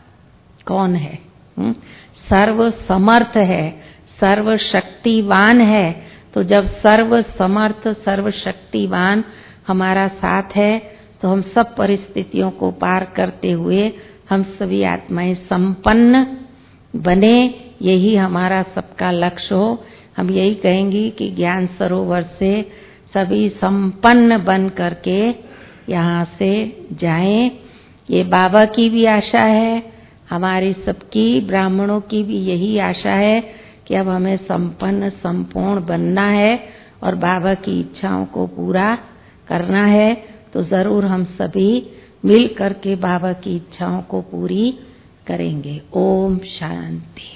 कौन है, हुँ? सर्व समर्थ है, सर्व शक्तिवान है। तो जब सर्व समर्थ सर्व शक्तिवान हमारा साथ है तो हम सब परिस्थितियों को पार करते हुए हम सभी आत्माएं संपन्न बने। यही हमारा सबका लक्ष्य हो। हम यही कहेंगे कि ज्ञान सरोवर से सभी संपन्न बन करके यहाँ से जाएं। ये बाबा की भी आशा है, हमारी सबकी ब्राह्मणों की भी यही आशा है कि अब हमें संपन्न संपूर्ण बनना है और बाबा की इच्छाओं को पूरा करना है। तो जरूर हम सभी मिल करके बाबा की इच्छाओं को पूरी करेंगे। ओम शांति।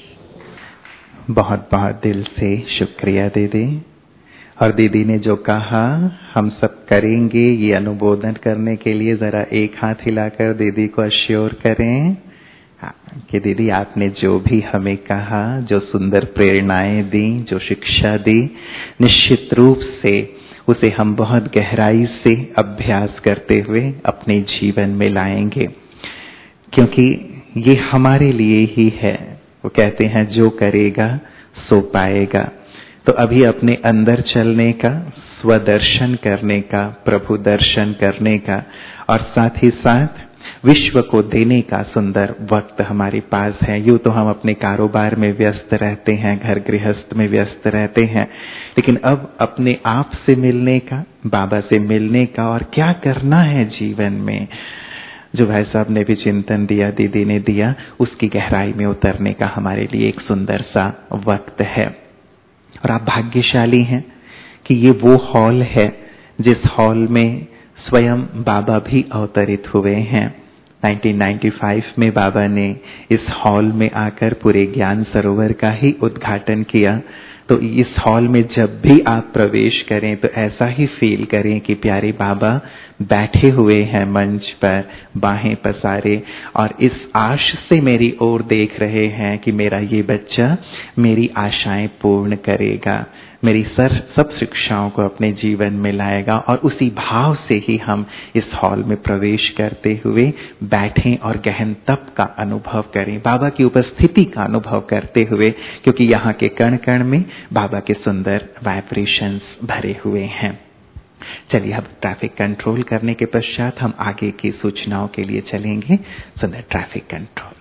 बहुत बहुत दिल से शुक्रिया दीदी। और दीदी ने जो कहा हम सब करेंगे, ये अनुमोदन करने के लिए जरा एक हाथ हिलाकर दीदी को अश्योर करें कि दीदी आपने जो भी हमें कहा, जो सुंदर प्रेरणाएं दी, जो शिक्षा दी, निश्चित रूप से उसे हम बहुत गहराई से अभ्यास करते हुए अपने जीवन में लाएंगे, क्योंकि ये हमारे लिए ही है। वो कहते हैं जो करेगा सो पाएगा। तो अभी अपने अंदर चलने का, स्वदर्शन करने का, प्रभु दर्शन करने का और साथ ही साथ विश्व को देने का सुंदर वक्त हमारे पास है। यूं तो हम अपने कारोबार में व्यस्त रहते हैं, घर गृहस्थ में व्यस्त रहते हैं, लेकिन अब अपने आप से मिलने का, बाबा से मिलने का और क्या करना है जीवन में, जो भाई साहब ने भी चिंतन दिया, दीदी ने दिया, उसकी गहराई में उतरने का हमारे लिए एक सुंदर सा वक्त है। और आप भाग्यशाली हैं कि ये वो हॉल है जिस हॉल में स्वयं बाबा भी अवतरित हुए हैं। उन्नीस सौ पचानवे में बाबा ने इस हॉल में आकर पूरे ज्ञान सरोवर का ही उद्घाटन किया। तो इस हॉल में जब भी आप प्रवेश करें तो ऐसा ही फील करें कि प्यारे बाबा बैठे हुए हैं मंच पर, बाहें पसारे, और इस आश से मेरी ओर देख रहे हैं कि मेरा ये बच्चा मेरी आशाएं पूर्ण करेगा, मेरी सर सब शिक्षाओं को अपने जीवन में लाएगा। और उसी भाव से ही हम इस हॉल में प्रवेश करते हुए बैठें और गहन तप का अनुभव करें, बाबा की उपस्थिति का अनुभव करते हुए, क्योंकि यहाँ के कण कण में बाबा के सुंदर वाइब्रेशंस भरे हुए हैं। चलिए अब ट्रैफिक कंट्रोल करने के पश्चात हम आगे की सूचनाओं के लिए चलेंगे। So the traffic control.